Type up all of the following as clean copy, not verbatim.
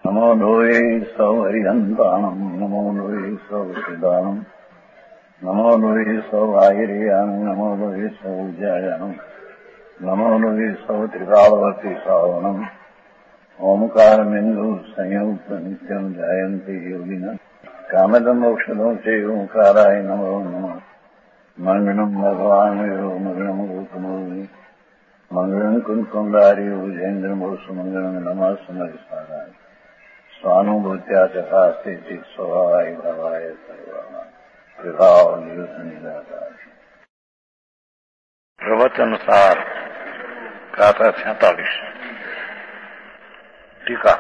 નમો લોહે સૌ હરિહંતાણમ નમો લોહે સૌ સિદ્ધાણમ નમો લોહે સૌ આયર્યાણમ નમો લોહે સૌ જયાણમ નમો લોહે સૌ ત્રિકાળવતી શ્રાવણમ ઓમકારમિંદુ સંયુક્ત નિત્યમ જાયંતી યોગિના કામદમ ઔષધો છે ઓંકારાય નમો નમઃ મંગળમ ભગવાન મંગળમ ગોકમોહિ મંગળમ કુંકુંડારી ઉજેન્દ્રમોષ મંગળમ નમઃ સમરિસારાય સ્વાનુભૂત્યા ચકાસ્તે સ્વભાવાય ભાવાય સર્વા વિભાવ નિદાતા પ્રવચન સાર ગાથા 46 ટીકા.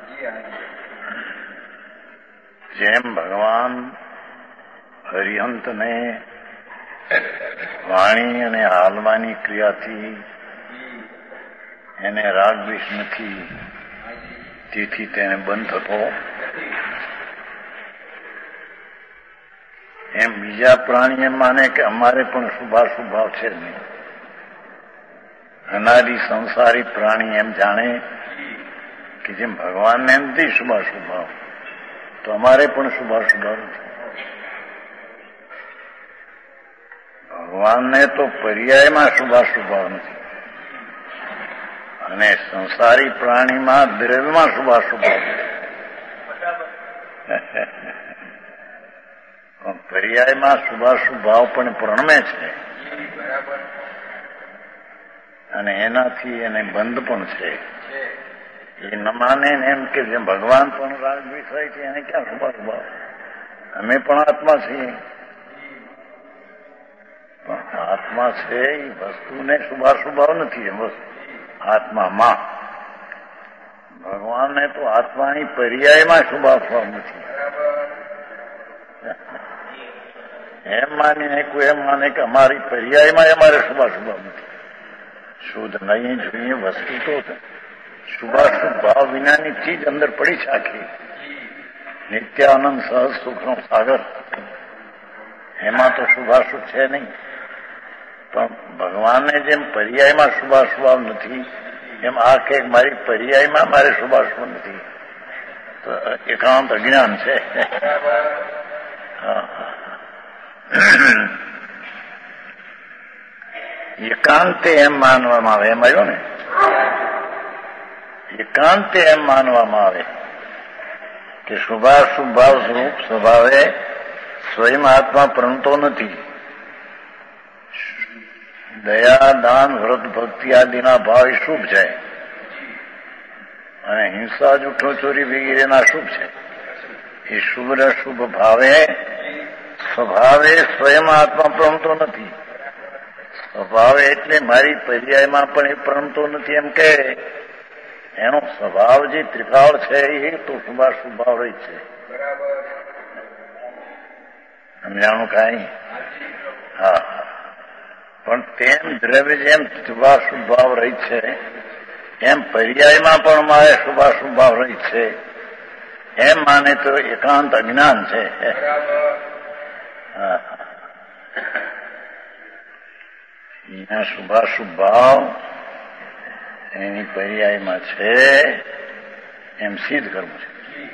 જેમ ભગવાન હરિહંતને વાણી અને હાલવાની ક્રિયાથી એને રાગદ્વેષ નથી, તેથી તેને બંધ થતો, એમ બીજા પ્રાણી એમ માને કે અમારે પણ શુભાશુભ ભાવ છે નહીં. અનાદિ સંસારી પ્રાણી એમ જાણે કે જેમ ભગવાનને નથી શુભાશુભ ભાવ, તો અમારે પણ શુભાશુભ ભાવ નથી. ભગવાનને તો પર્યાયમાં શુભાશુભ ભાવ નથી, અને સંસારી પ્રાણીમાં દ્રવ્યમાં શુભાશુભ ભાવ નથી. પણ પર્યાયમાં શુભાશુભ ભાવ પણ પ્રણમે છે, અને એનાથી એને બંધ પણ છે. એ ન માને એમ કે જેમ ભગવાન પણ રાગદ્વેષ હોય છે, એને ક્યાં શુભાશુભ ભાવ? અમે પણ આત્મા છીએ, પણ આત્મા છે એ વસ્તુને શુભાશુભ ભાવ નથી. એમ આત્મામાં ભગવાનને તો આત્માની પર્યાયમાં શુભાશુભ નથી. એમ માનીને કોઈ એમ માને કે અમારી પર્યાયમાં અમારે શુભાશુભ નથી. શુદ્ધ નહીં જોઈએ વસ્તુ તો શુભાશુભ ભાવ વિનાની ચીજ અંદર પડી શાખી. નિત્યાનંદ સહજ સુખનો સાગર, એમાં તો શુભાશુભ છે નહીં. પણ ભગવાનને જેમ પર્યાયમાં શુભાશુભ ભાવ નથી, એમ આ કે મારી પર્યાયમાં મારે શુભાશુભ નથી, તો એકાંત અજ્ઞાન છે. એકાંતે એમ માનવામાં આવે, એમ આવ્યો ને, એકાંતે એમ માનવામાં આવે કે શુભાશુભ ભાવ સ્વરૂપ સ્વભાવે સ્વયં આત્મા પ્રણતો નથી. દયા, દાન, વ્રત, ભક્તિ આદિના ભાવ એ શુભ છે, અને હિંસા, જૂઠો, ચોરી વગેરેના શુભ છે. એ શુભ ને શુભ ભાવે સ્વભાવે સ્વયં આત્મા પ્રણતો નથી. સ્વભાવે એટલે મારી પર્યાયમાં પણ એ પ્રણતો નથી એમ કે એનો સ્વભાવ જે ત્રિકાળ છે એ તો શુભાશુભ ભાવ રહી છે. સમજાણું કાંઈ? હા. પણ તેમ દ્રવ્ય જેમ શુભાશુભ ભાવ રહી છે, એમ પર્યાયમાં પણ મારે શુભાશુભ ભાવ રહી છે, એમ માને તો એકાંત અજ્ઞાન છે. અહીંયા શુભાશુભ ભાવ એની પર્યાયમાં છે એમ સિદ્ધ કરવું છે.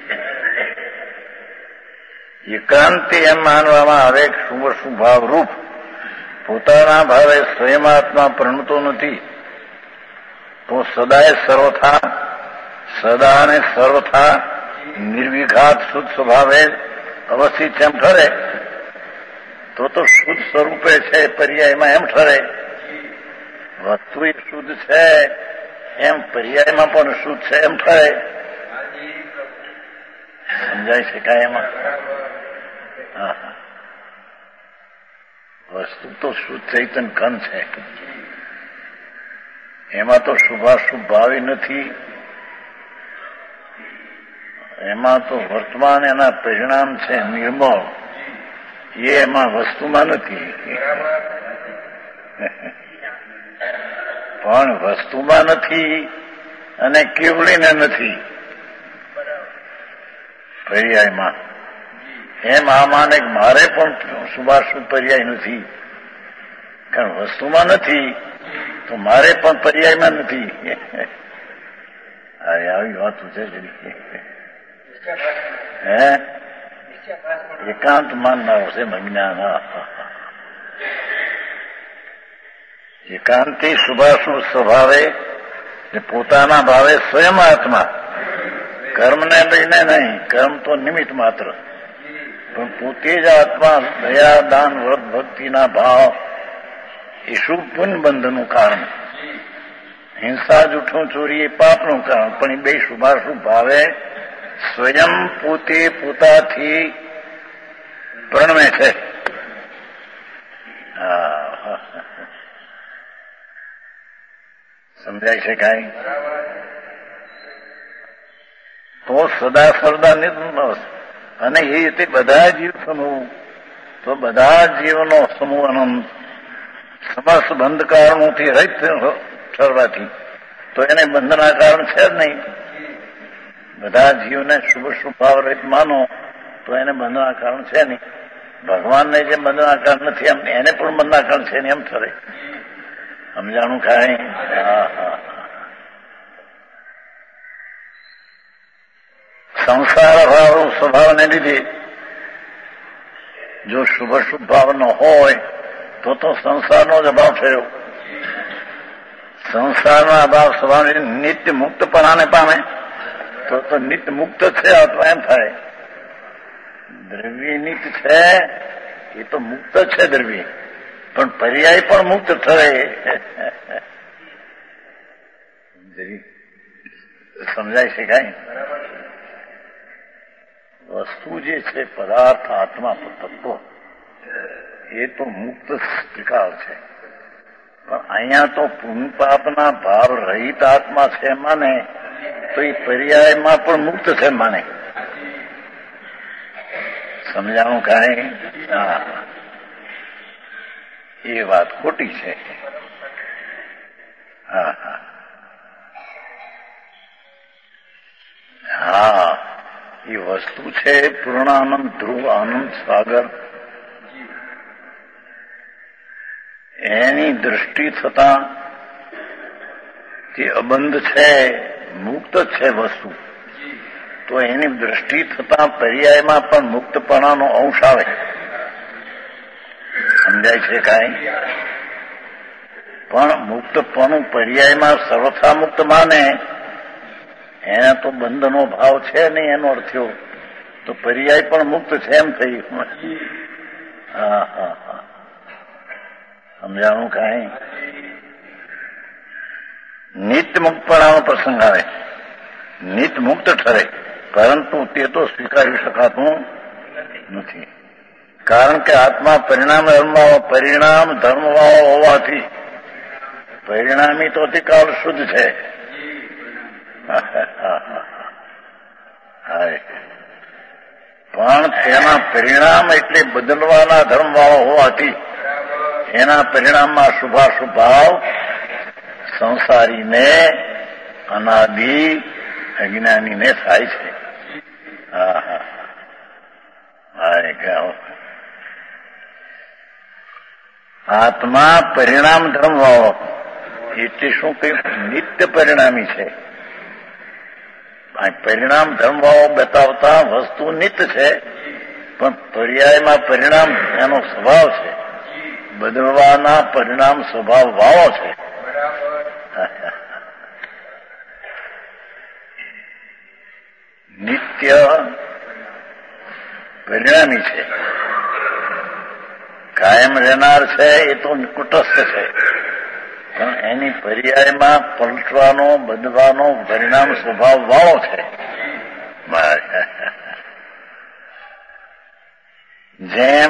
એકાંતે એમ માનવામાં આવે કે શુભાશુભ ભાવ રૂપ પોતાના ભાવે સ્વયંઆત્મા પ્રણતો નથી, તો સદાય સર્વથા, સદા અને સર્વથા નિર્વિઘાત શુદ્ધ સ્વભાવે અવસ્થિત એમ ઠરે, તો શુદ્ધ સ્વરૂપે છે પર્યાયમાં એમ ઠરે. વસ્તુ એ શુદ્ધ છે એમ પર્યાયમાં પણ શુદ્ધ છે એમ ઠરે. સમજાય છે કાંઈ એમાં? હા. વસ્તુ તો શુદ્ધ ચૈતન્ય ઘન છે, એમાં તો શુભાશુભ ભાવી નથી. એમાં તો વર્તમાન એના પરિણામ છે નિર્મળ, એ એમાં વસ્તુમાં નથી. પણ વસ્તુમાં નથી અને કેવળીને નથી પર્યાયમાં. એમ આ માને કે મારે પણ શુભાશુભ પર્યાય નથી, કારણ વસ્તુમાં નથી તો મારે પણ પર્યાયમાં નથી. આવી વાતો છે જરી. હે એકાંતમાં ન હશે અજ્ઞાન. એકાંતિ શુભાશુભ સ્વભાવે પોતાના ભાવે સ્વયં આત્મા, કર્મને લઈને નહીં, કર્મ તો નિમિત્ત માત્ર, પણ પોતે જ આત્મા દયા દાન વ્રત ભક્તિના ભાવ એ શુભ પુણ્ય બંધનું કારણ, હિંસા જૂઠું ચોરી એ પાપનું કારણ, પણ એ બે શુભાશુભ ભાવે સ્વયં પોતે પોતાથી પ્રણમે છે. સમજાય છે કાંઈ? તો સદા સર્વદા નિર્મળ, અને એ રીતે બધા જીવ સમૂહ, તો બધા જીવનો સમૂહ અનંત સમસ્ત બંધકારણોથી રહિત ઠરવાથી તો એને બંધના કારણ છે જ નહીં. બધા જીવને શુભ શુભ ભાવ રહિત માનો તો એને બંધના કારણ છે નહીં. ભગવાનને જે બંધના કારણ નથી એમ એને પણ બંધના કારણ છે ને એમ ઠરે. સમજાણું કાંઈ? સંસાર ભાવ સ્વભાવને લીધે જો શુભ શુભ ભાવ ન હોય તો સંસારનો જ અભાવ થયો. સંસારના અભાવ સ્વભાવ નિત્ય મુક્તપણાને પામે તો નિત્ય મુક્ત છે અથવા એમ થાય. દ્રવ્ય નિત્ય છે એ તો મુક્ત છે દ્રવ્ય, પણ પર્યાય પણ મુક્ત થયે. સમજાય છે કાંઈ? વસ્તુ જે છે પદાર્થ આત્મા તત્વ એ તો મુક્ત સ્વીકાર છે, પણ અહીંયા તો પુણ્ય પાપના ભાવ રહિત આત્મા છે માને તો એ પર્યાયમાં પણ મુક્ત છે માને. સમજાણું કાંઈ? એ વાત ખોટી છે. હા એ વસ્તુ છે પૂર્ણાનંદ ધ્રુવ આનંદ સાગર, એની દૃષ્ટિ થતા જે અબંધ છે મુક્ત છે વસ્તુ, તો એની દૃષ્ટિ થતા પર્યાયમાં પણ મુક્તપણાનો અંશ આવે. સમજાય છે કાંઈ? પણ મુક્તપણું પર્યાયમાં સર્વથા મુક્ત માને એને તો બંધનો ભાવ છે નહીં એનો અર્થ થયો, તો પર્યાય પણ મુક્ત છે એમ થયું. સમજાણું કાંઈ? નિત્ય મુક્તપણાનો પ્રસંગ આવે, નિત્ય મુક્ત ઠરે, પરંતુ તે તો સ્વીકારી શકાતું નથી. કારણ કે આત્મા પરિણામ ધર્મવાળો હોવાથી પરિણામી તો અતિકાળ શુદ્ધ છે. પણ તેના પરિણામ એટલે બદલવાના ધર્મવાળો હોવાથી એના પરિણામમાં શુભાશુભ ભાવ સંસારીને અનાદિ અજ્ઞાનીને થાય છે. આત્મા પરિણામ ધર્મ વાળો એટલે શું કહ્યું? નિત્ય પરિણામી છે. પરિણામ ધર્મ વાળો બતાવતા વસ્તુ નિત્ય છે, પણ પર્યાયમાં પરિણામ એનો સ્વભાવ છે, બદલવાના પરિણામ સ્વભાવ વાળો છે. નિત્ય પરિણામી છે, કાયમ રહેનાર છે એ તો કુટસ્થ છે, પણ એની પર્યાયમાં પલટવાનો બદલવાનો પરિણામ સ્વભાવ વાળો છે. જેમ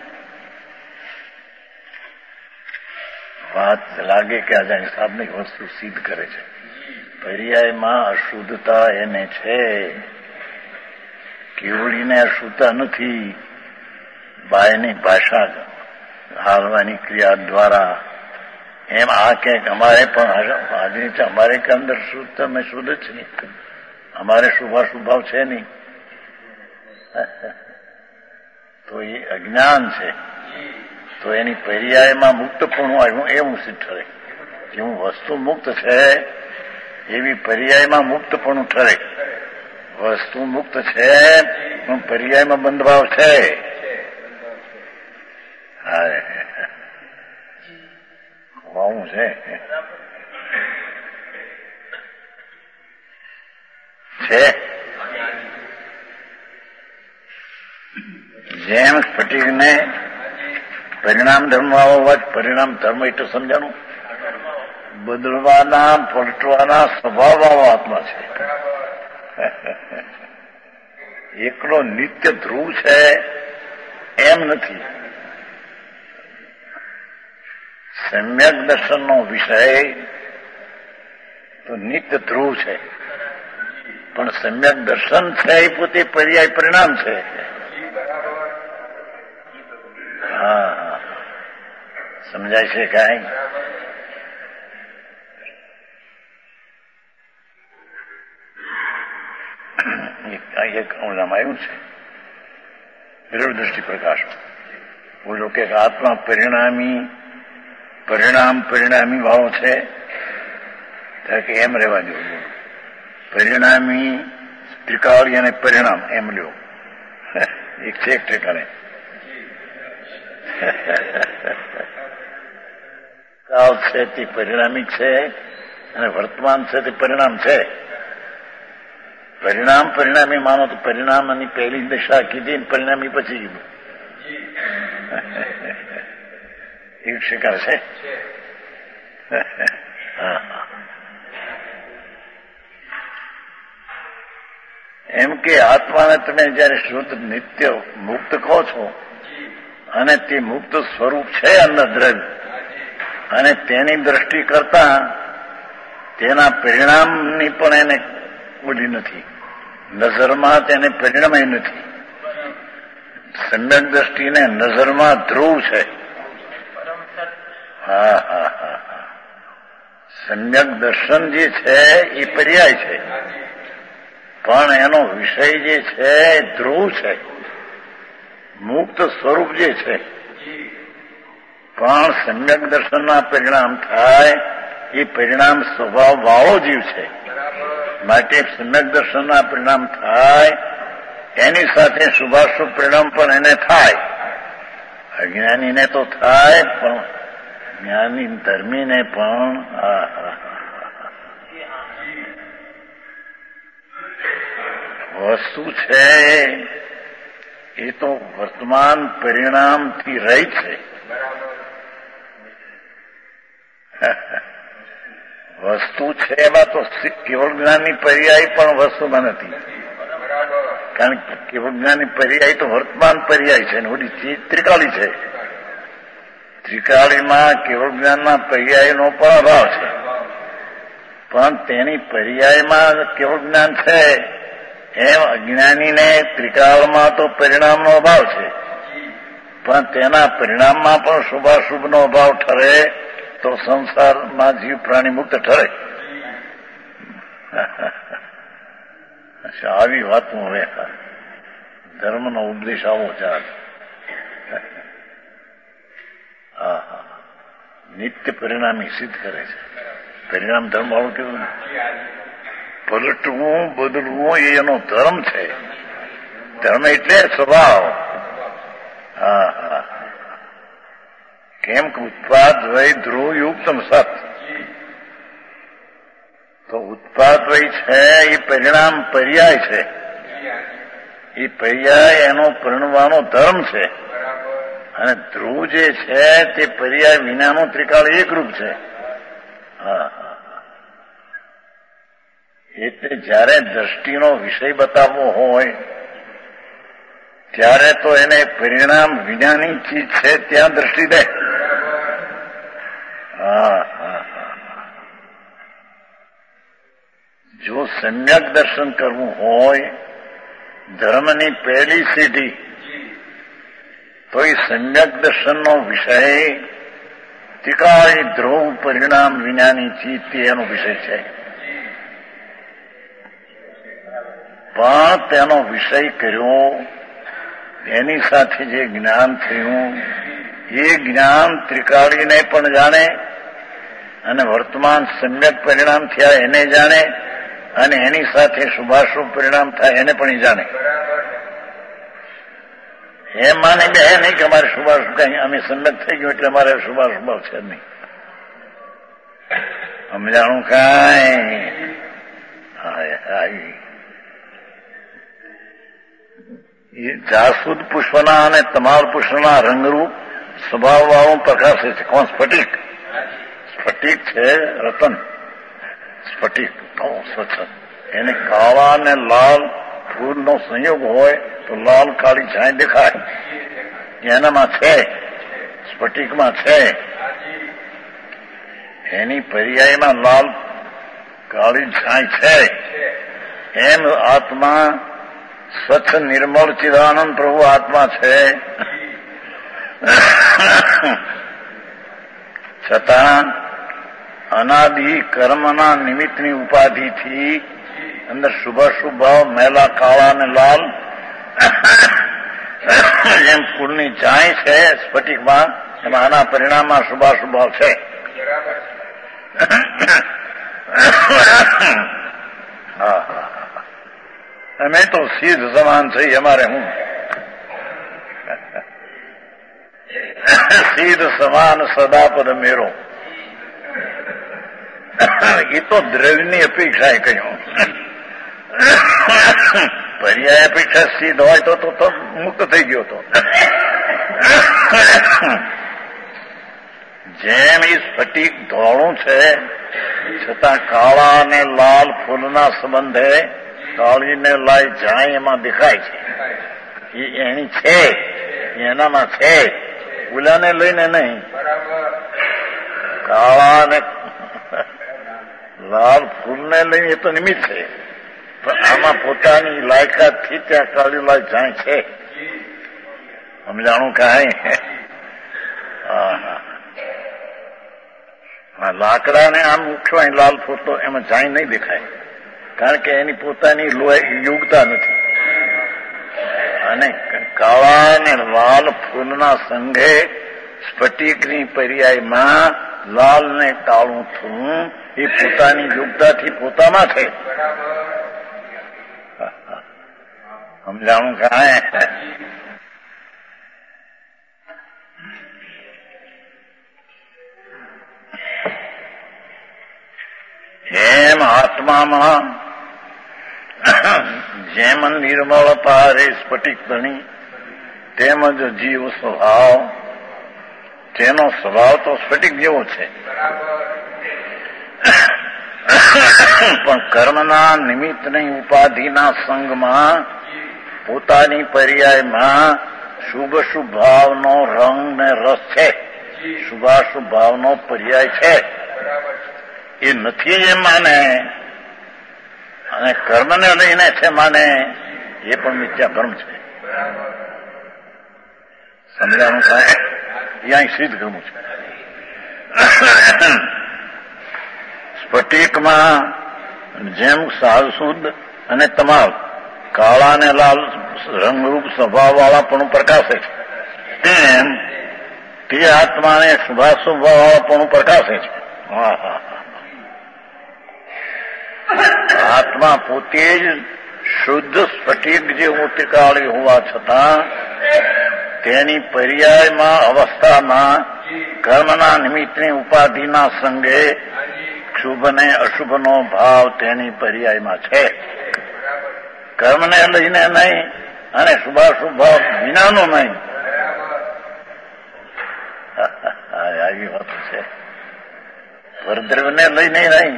વાત લાગે કે આજે હિસાબની વસ્તુ સિદ્ધ કરે છે, પર્યાયમાં અશુદ્ધતા એને છે, કેવડીને અશુદ્ધતા નથી. બાયની ભાષા હાલવાની ક્રિયા દ્વારા એમ આ ક્યાંક અમારે પણ હાજરી છે, અમારે કે અંદર શુદ્ધ અમે શુદ્ધ જ નહીં, અમારે શુભાશુભાવ છે નહીં, તો એ અજ્ઞાન છે. તો એની પર્યાયમાં મુક્તપણું આવ્યું એવું સિદ્ધ ઠરે. જેવું વસ્તુ મુક્ત છે એવી પર્યાયમાં મુક્તપણું ઠરે. વસ્તુ મુક્ત છે પણ પર્યાયમાં બંધભાવ છે. આવું છે. જેમ સ્ફટિકને પરિણામ ધર્મ આવવા પરિણામ ધર્મ એટલું સમજાણું, બદલવાના પલટવાના સ્વભાવ વાળો આત્મા છે. એકલો નિત્ય ધ્રુવ છે એમ નથી. સમ્યક દર્શનનો વિષય તો નિત્ય ધ્રુવ છે, પણ સમ્યક દર્શન છે એ પોતે પર્યાય પરિણામ છે. હા, સમજાય છે કાંઈ? એક ઓલામાં આવ્યું છે વિરોધ દ્રષ્ટિ પ્રકાશ. બોલો કે આત્મા પરિણામી વાળો છે કે એમ રહેવા દો. પરિણામી ત્રિકાળી અને પરિણામ એમ લ્યો, એક છે એક ઠેકાણે. કાળ છે તે પરિણામી છે અને વર્તમાન છે તે પરિણામ છે. પરિણામી માનો તો પરિણામની પહેલી દશા કીધી ને પરિણામી પછી કીધું. એક શિકાર છે. એમ કે આત્માને તમે જયારે શુદ્ધ નિત્ય મુક્ત કહો છો અને તે મુક્ત સ્વરૂપ છે અંદર દ્રવ્ય, અને તેની દ્રષ્ટિ કરતા તેના પરિણામની પણ એને બોલી નથી. નજરમાં તેને પરિણામ નથી. સમ્યક દ્રષ્ટિને નજરમાં ધ્રુવ છે. સમ્યક દર્શન જે છે એ પર્યાય છે, પણ એનો વિષય જે છે એ ધ્રુવ છે. મુક્ત સ્વરૂપ જે છે પણ સમ્યક દર્શનના પરિણામ થાય એ પરિણામ સ્વભાવ વાળો જીવ છે. માટે સમ્યક દર્શનના પરિણામ થાય એની સાથે શુભાશુભ પરિણામ પણ એને થાય. અજ્ઞાનીને તો થાય, પણ જ્ઞાની ધર્મીને પણ. વસ્તુ છે એ તો વર્તમાન પરિણામથી રહી છે. વસ્તુ છે એમાં તો કેવળ જ્ઞાનની પર્યાય પણ વસ્તુમાં નથી. કારણ કે કેવળ જ્ઞાનની પર્યાય તો વર્તમાન પર્યાય છે, ઓલી ચીજ ત્રિકાળી છે. ત્રિકાળીમાં કેવળ જ્ઞાનના પર્યાયનો પણ અભાવ છે, પણ તેની પર્યાયમાં કેવળ જ્ઞાન છે. એમ અજ્ઞાનીને ત્રિકાળમાં તો પરિણામનો અભાવ છે, પણ તેના પરિણામમાં પણ શુભાશુભનો અભાવ ઠરે તો સંસારમાં જીવ પ્રાણી મુક્ત ઠરે. આવી વાતું હવે ધર્મનો ઉપદેશ આવો ચાલ. નિત્ય પરિણામી સિદ્ધ કરે છે. પરિણામ ધર્મ આવું કેવું? પલટવું બદલવું એ એનો ધર્મ છે. ધર્મ એટલે સ્વભાવ. કેમ કે ઉત્પાદ વય ધ્રુવ યુક્તમ સત. તો ઉત્પાદ વય છે એ પરિણામ પર્યાય છે. એ પર્યાય એનો પરિણવાનો ધર્મ છે, અને ધ્રુવ જે છે તે પર્યાય વિનાનો ત્રિકાળ એકરૂપ છે. એટલે જયારે દ્રષ્ટિનો વિષય બતાવવો હોય ત્યારે તો એને પરિણામ વિનાની ચીજ છે ત્યાં દ્રષ્ટિ દે. જો સમ્યક દર્શન કરવું હોય ધર્મની પહેલી સીધી, તો એ સમ્યક દર્શનનો વિષય ત્રિકાળી ધ્રુવ પરિણામ વિનાની ચીજ તે એનો વિષય છે. પણ તેનો વિષય કર્યો, એની સાથે જે જ્ઞાન થયું એ જ્ઞાન ત્રિકાળીને પણ જાણે અને વર્તમાન સમ્યક પરિણામ થયા એને જાણે અને એની સાથે શુભાશુભ પરિણામ થાય એને પણ એ જાણે. એમ માને બે નહીં કે અમારે શુભાશુભ કઈ અમે સંમત થઈ ગયું એટલે અમારે શુભાશુભ છે નહીં. સમજાણું કાંઈ? એ જાસૂદ પુષ્પના અને તમાલ પુષ્પના રંગરૂપ સ્વભાવ વાળું પ્રકાશે છે. કોણ? સ્ફટિક. સ્ફટિક છે રતન. સ્ફટિક સ્વચ્છ. એને કાળા અને લાલ ફૂલનો સંયોગ હોય તો લાલ કાળી છાંય દેખાય. એનામાં છે, સ્ફટિકમાં છે. એની પર્યાયમાં લાલ કાળી છાંય છે. એમ આત્મા સ્વચ્છ નિર્મળ ચિદાનંદ પ્રભુ આત્મા છે. છતાં અનાદિ કર્મના નિમિત્તની ઉપાધિથી અંદર શુભાશુભ ભાવ મેલા કાળા અને લાલ જેમ ફૂલની છાંય છે સ્ફટિકમાં, એમાં આના પરિણામમાં શુભાશુભ ભાવ છે. અમે તો સિદ્ધ સમાન છે. અમારે હું સિદ્ધ સમાન સદાપદ મેરો. એ તો દ્રવ્યની અપેક્ષાએ કહ્યું. પર્યાય અપેક્ષા સિદ્ધ હોય તો મુક્ત થઈ ગયો હતો. જેમ એ સ્ફટિક ધોળું છે છતાં કાળા અને લાલ ફૂલના સંબંધે કાળી ને લાલ જાય એમાં દેખાય છે. એ એની છે, એનામાં છે, ફૂલાને લઈને નહીં. કાળા ને લાલ ફૂલને લઈને એ તો નિમિત્ત છે, પણ આમાં પોતાની લાયકાતથી ત્યાં કાળી લાલ જાય છે. સમજાણું કાંઈ? લાકડાને આમ ઉઠવાય લાલ ફૂલ તો એમાં જાય નહીં દેખાય, કારણ કે એની પોતાની યોગ્યતા નથી. અને કાળા ને લાલ ફૂલના સંઘે સ્ફટિકની પર્યાયમાં લાલ ને કાળું થવું એ પોતાની યોગ્યતાથી પોતામાં છે. સમજાણું કાંઈ? એમ આત્મામાં જેમ નિર્મળતા રે સ્ફટિક ધણી, તેમજ જીવ સ્વભાવ, તેનો સ્વભાવ તો સ્ફટિક જેવો છે. પણ કર્મના નિમિત્તની ઉપાધિના સંગમાં પોતાની પર્યાયમાં શુભ શુભ ભાવનો રંગ ને રસ છે. શુભાશુભ ભાવનો પર્યાય છે. એ નથી એમ માને અને કર્મને લઈને છે માને, એ પણ મિથ્યા કર્મ છે. સમજાણું થાય? એ અહીં સિદ્ધ કર્મ છે. સ્ફટિકમાં જેમ સારશુદ્ધ અને તમાલ કાળા ને લાલ રંગરૂપ સ્વભાવ વાળા પણ પ્રકાશે છે, તેમ તે આત્માને શુભાશુભ વાળા પણ પ્રકાશે છે. આત્મા પોતે જ શુદ્ધ સ્ફટિક જે મોતિકાળી હોવા છતાં તેની પર્યાયમાં અવસ્થામાં કર્મના નિમિત્તની ઉપાધિના સંગે શુભ ને અશુભનો ભાવ તેની પર્યાયમાં છે. કર્મને લઈને નહીં અને શુભાશુભ ભાવ વિનાનો નહીં. આવી વાત છે. પરદ્રવ્યને લઈને નહીં.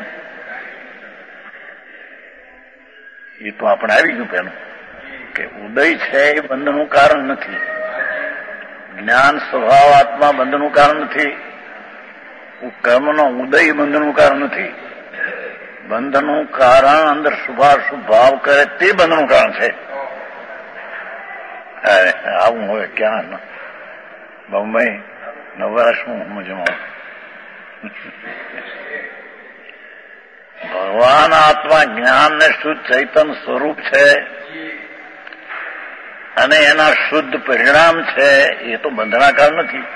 એ તો આપણે આવી ગયું પેલું કે ઉદય છે એ બંધનું કારણ નથી. જ્ઞાન સ્વભાવ આત્મા બંધનું કારણ નથી. કર્મનો ઉદય બંધનું કારણ નથી. બંધનું કારણ અંદર શુભાશુભ ભાવ કરે તે બંધનું કારણ છે. આવું હોય ક્યાં બોમ્બે નવરાશનું સમજમાં. ભગવાન આત્મા જ્ઞાન ને શુદ્ધ ચૈતન સ્વરૂપ છે અને એના શુદ્ધ પરિણામ છે. એ તો બંધનાકાર નથી.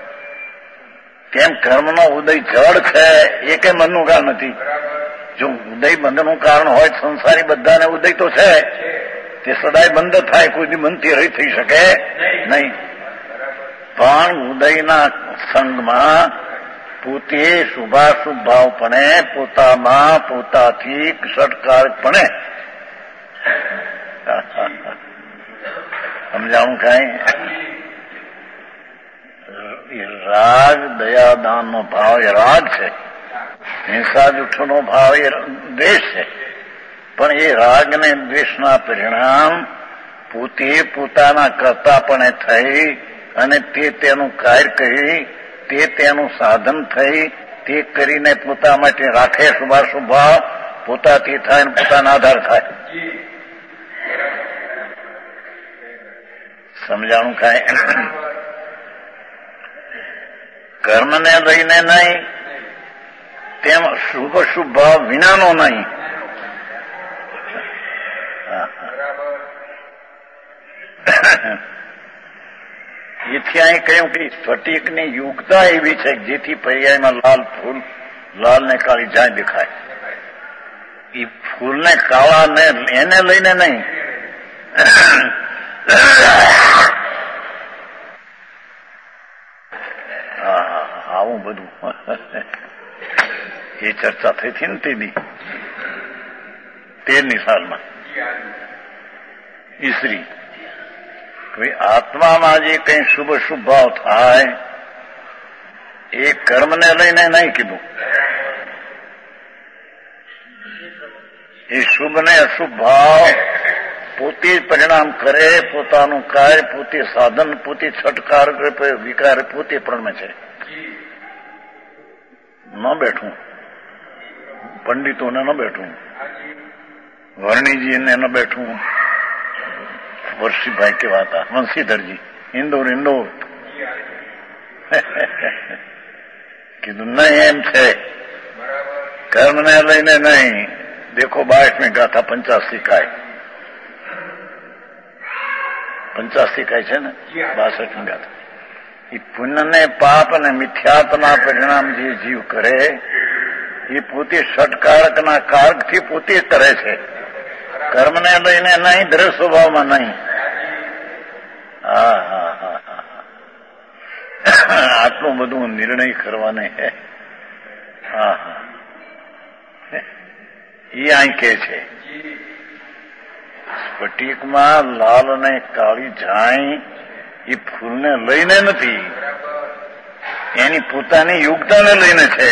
કેમ કર્મનો ઉદય જળ છે એ કઈ મનનું કારણ નથી. જો ઉદય બંધનું કારણ હોય સંસારી બધાને ઉદય તો છે, તે સદાય બંધ થાય, કોઈ દી બંધથી રહી થઈ શકે નહીં. પણ ઉદયના સંગમાં પોતે શુભાશુભ ભાવપણે પોતામાં પોતાથી ષટકારકપણે સમજાણું કઈ રાગ દયાદાનનો ભાવ એ રાગ છે, હિંસા જૂઠનો ભાવ એ દ્વેષ છે. પણ એ રાગ ને દ્વેષના પરિણામ પોતે પોતાના કરતાપણે થઈ અને તે તેનું કાર્ય કરી, તે તેનું સાધન થઈ, તે કરીને પોતા માટે રાખે શુભાશુભ ભાવ, પોતાથી થાય અને પોતાના આધાર થાય. સમજાણું કાંઈ? કર્મને લઈને નહીં, તેમ શુભ શુભ ભાવ વિનાનો નહીં. એથી અહીં કહ્યું કે સ્ફટિકની યુગતા એવી છે જેથી પર્યાયમાં લાલ ફૂલ લાલ ને કાળી જાય દેખાય. એ ફૂલને કાળા ને એને લઈને નહીં. આવું બધું એ ચર્ચા થઈ હતી ને તે દી 13મી સાલમાં ઈસરી. આત્મામાં જે કઈ શુભ શુભ ભાવ થાય એ કર્મને લઈને નહીં કીધું. એ શુભ ને અશુભ ભાવ પોતે જ પરિણામ કરે, પોતાનું કાર્ય પોતે સાધન, પોતે છટકાર વિકાર પોતે પ્રણમે છે. ન બેઠું પંડિતોને ન બેઠું, વર્ણીજીને ન બેઠું, વર્ષીભાઈ કેવા હતા વંશીધરજી ઇન્દોર કીધું નહીં એમ છે, કર્મને લઈને નહીં. દેખો 22મી ગાથા 85 કાય 85 કાય છે ને 62મી ગાથા. એ પુણ્ય ને પાપ અને મિથ્યાત્વના પરિણામ જે જીવ કરે એ પોતે ષટકારકના કારકથી પોતે કરે છે, કર્મને લઈને નહીં, દ્રવ્ય સ્વભાવમાં નહીં. આટલું બધું નિર્ણય કરવાને હે. એ અહીં કે છે સ્ફટિકમાં લાલ ને કાળી જાય એ ફૂલને લઈને નથી, એની પોતાની યુગતાને લઈને છે.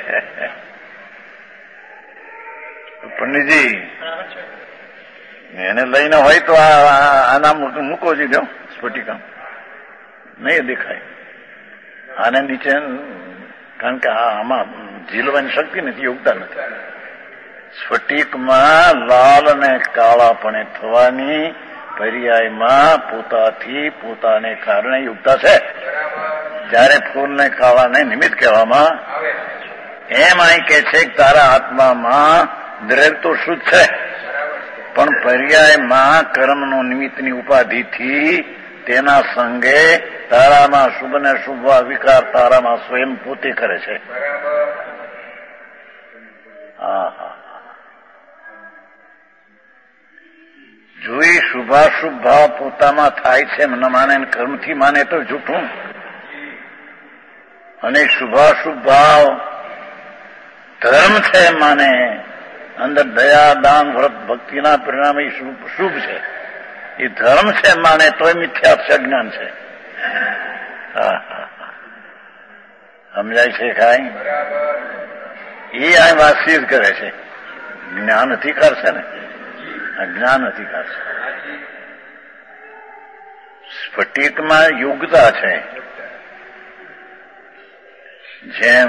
પંડિતજી એને લઈને હોય તો આના મૂકો જી દો સ્ફટિકા, નહીં દેખાય. આને નીચે કારણ કે આમાં ઝીલવાની શક્તિ નથી, યોગતા નથી. સ્ફટિકમાં લાલ અને કાળાપણે થવાની પર્યાયમાં પોતાથી પોતાને કારણે યુગતા છે. જ્યારે ફૂલને કાળાને નિમિત્ત કહેવામાં એમ અહીં કે છે કે તારા આત્મામાં દ્રવ્ય તો શુદ્ધ છે, પણ પર્યાયમાં કર્મનો નિમિત્તની ઉપાધિથી તેના સંગે તારામાં શુભ ને શુભ વિકાર તારામાં સ્વયં પોતે કરે છે. જો એ શુભાશુભ ભાવ પોતામાં થાય છે ન માને કર્મથી માને તો જૂઠું, અને શુભાશુભ ભાવ ધર્મ છે માને, અંદર દયા દાન વ્રત ભક્તિના પરિણામે શુભ છે, એ ધર્મ છે માને તોય મિથ્યા છે, અજ્ઞાન છે. સમજાય છે કાંઈ? એ આ વાસી જ કરે છે, જ્ઞાન અધિકાર છે ને, અજ્ઞાન અધિકાર છે. સ્ફટિકમાં યુગતા છે, જેમ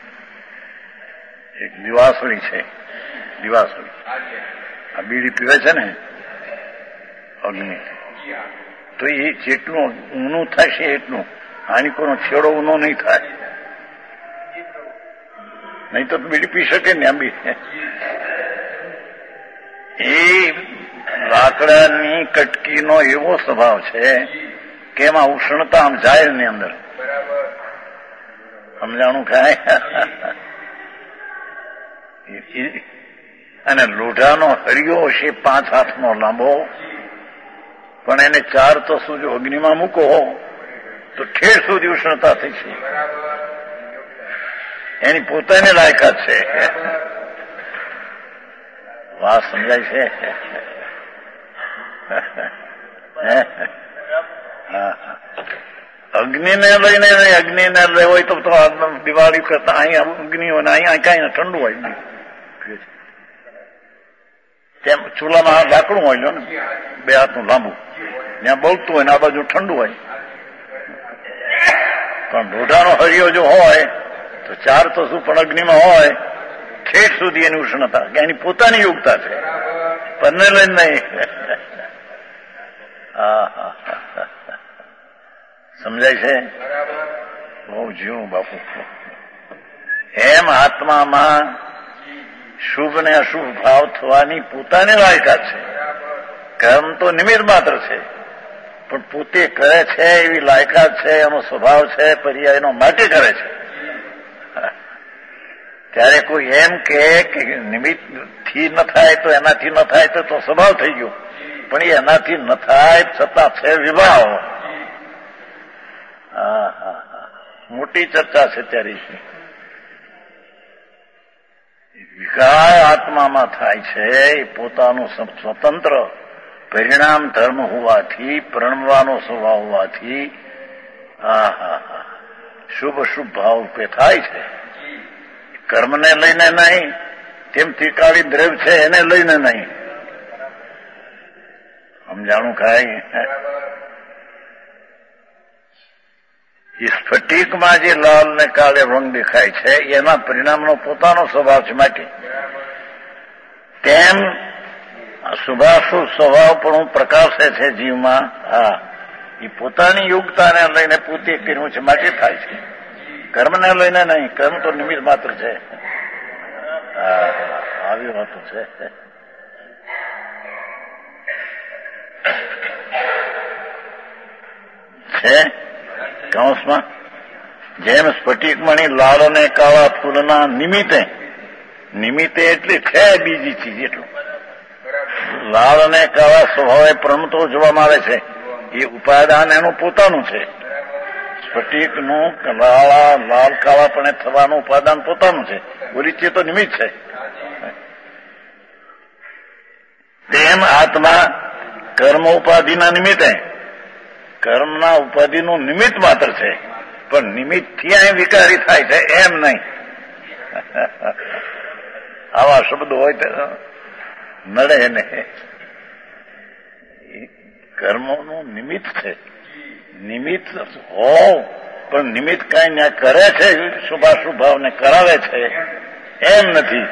એક દિવાસળી છે, દિવાસળી આ બીડી પીવે છે ને અગ્નિ, તો એ જેટલું ઊનું થશે એટલું હાનિકોનો છેડો ઊનો નહીં થાય, નહીં તો બીડી પી શકે ને. આંબી એ લાકડાની કટકીનો એવો સ્વભાવ છે કે એમાં ઉષ્ણતા આમ જાય ની અંદર. સમજાણું કાંઈ? અને લોઢાનો હરિયો છે 5 હાથનો લાંબો, પણ એને 4 તસુ જો અગ્નિમાં મૂકો તો ઠેર સુધી ઉષ્ણતા થઈ છે. એની પોતાની લાયકાત છે. વાત સમજાય છે? અગ્નિને લઈને અગ્નિને લેવો હોય તો દિવાળી કરતા અહીંયા અગ્નિ હોય ને અહીંયા કઈ ઠંડુ હોય. તેમ ચૂલામાં લાકડું હોય ને 2 હાથનું લાંબુ, ત્યાં બળતું હોય ને આ બાજુ ઠંડુ હોય. પણ લોઢાનો હરિયો જો હોય તો 4 તો શું પણ અગ્નિમાં હોય ઠેઠ સુધી એની ઉષ્ણતા, કે એની પોતાની યોગ્યતા છે, પરને લઈને નહીં. સમજાય છે? બહુ જીવું બાપુ. એમ આત્મામાં શુભ ને અશુભ ભાવ થવાની પોતાની લાયકાત છે. કર્મ તો નિમિત્ત માત્ર છે, પણ પોતે કરે છે એવી લાયકાત છે, એનો સ્વભાવ છે, પર્યાયનો માટે કરે છે. ત્યારે કોઈ એમ કે નિમિત્ત થી ન થાય તો એનાથી ન થાય તો સ્વભાવ થઈ ગયો, પણ એ એનાથી ન થાય છતાં છે વિભાવ. મોટી ચર્ચા છે ત્યારે. વિકાર આત્મામાં થાય છે એ પોતાનું સ્વતંત્ર પરિણામ ધર્મ હોવાથી, પ્રણવાનો સ્વભાવ હોવાથી શુભ શુભ ભાવ રૂપે થાય છે. કર્મને લઈને નહીં, તેમ ત્રિકાળી દ્રવ્ય છે એને લઈને નહીં. સમજાણું કાંઈ? એ સ્ફટિકમાં જે લાલ ને કાળે રંગ દેખાય છે એના પરિણામનો પોતાનો સ્વભાવ છે. માટે તેમ શુભાશુભ સ્વભાવ પણ પ્રકાશે છે જીવમાં. એ પોતાની યોગ્યતાને લઈને પોતે કર્યું છે માટે થાય છે, કર્મને લઈને નહીં. કર્મ તો નિમિત્ત માત્ર છે. આવી વાતો છે. કૌંસમાં જેમ સ્ફટિકમણી લાલ અને કાળા ફૂલના નિમિત્તે એટલી છે બીજી ચીજ. એટલું લાલ અને કાળા સ્વભાવે પ્રમતો જોવામાં આવે છે, એ ઉપાદાન એનું પોતાનું છે. સ્ફટિકનું લાલ કાળાપણે થવાનું ઉપાદાન પોતાનું છે, બોલી છે તો નિમિત્ત છે. તેમ આત્મા કર્મ ઉપાધિના નિમિત્તે કર્મના ઉપાધિનું નિમિત્ત માત્ર છે, પણ નિમિત્તથી અહીં વિકારી થાય છે એમ નહીં. આવા શબ્દો હોય તો નડે ને. કર્મોનું નિમિત્ત છે. નિમિત્ત હોવ પણ નિમિત્ત કઈ ત્યાં કરે છે, શુભાશુભ ભાવને કરાવે છે એમ નથી.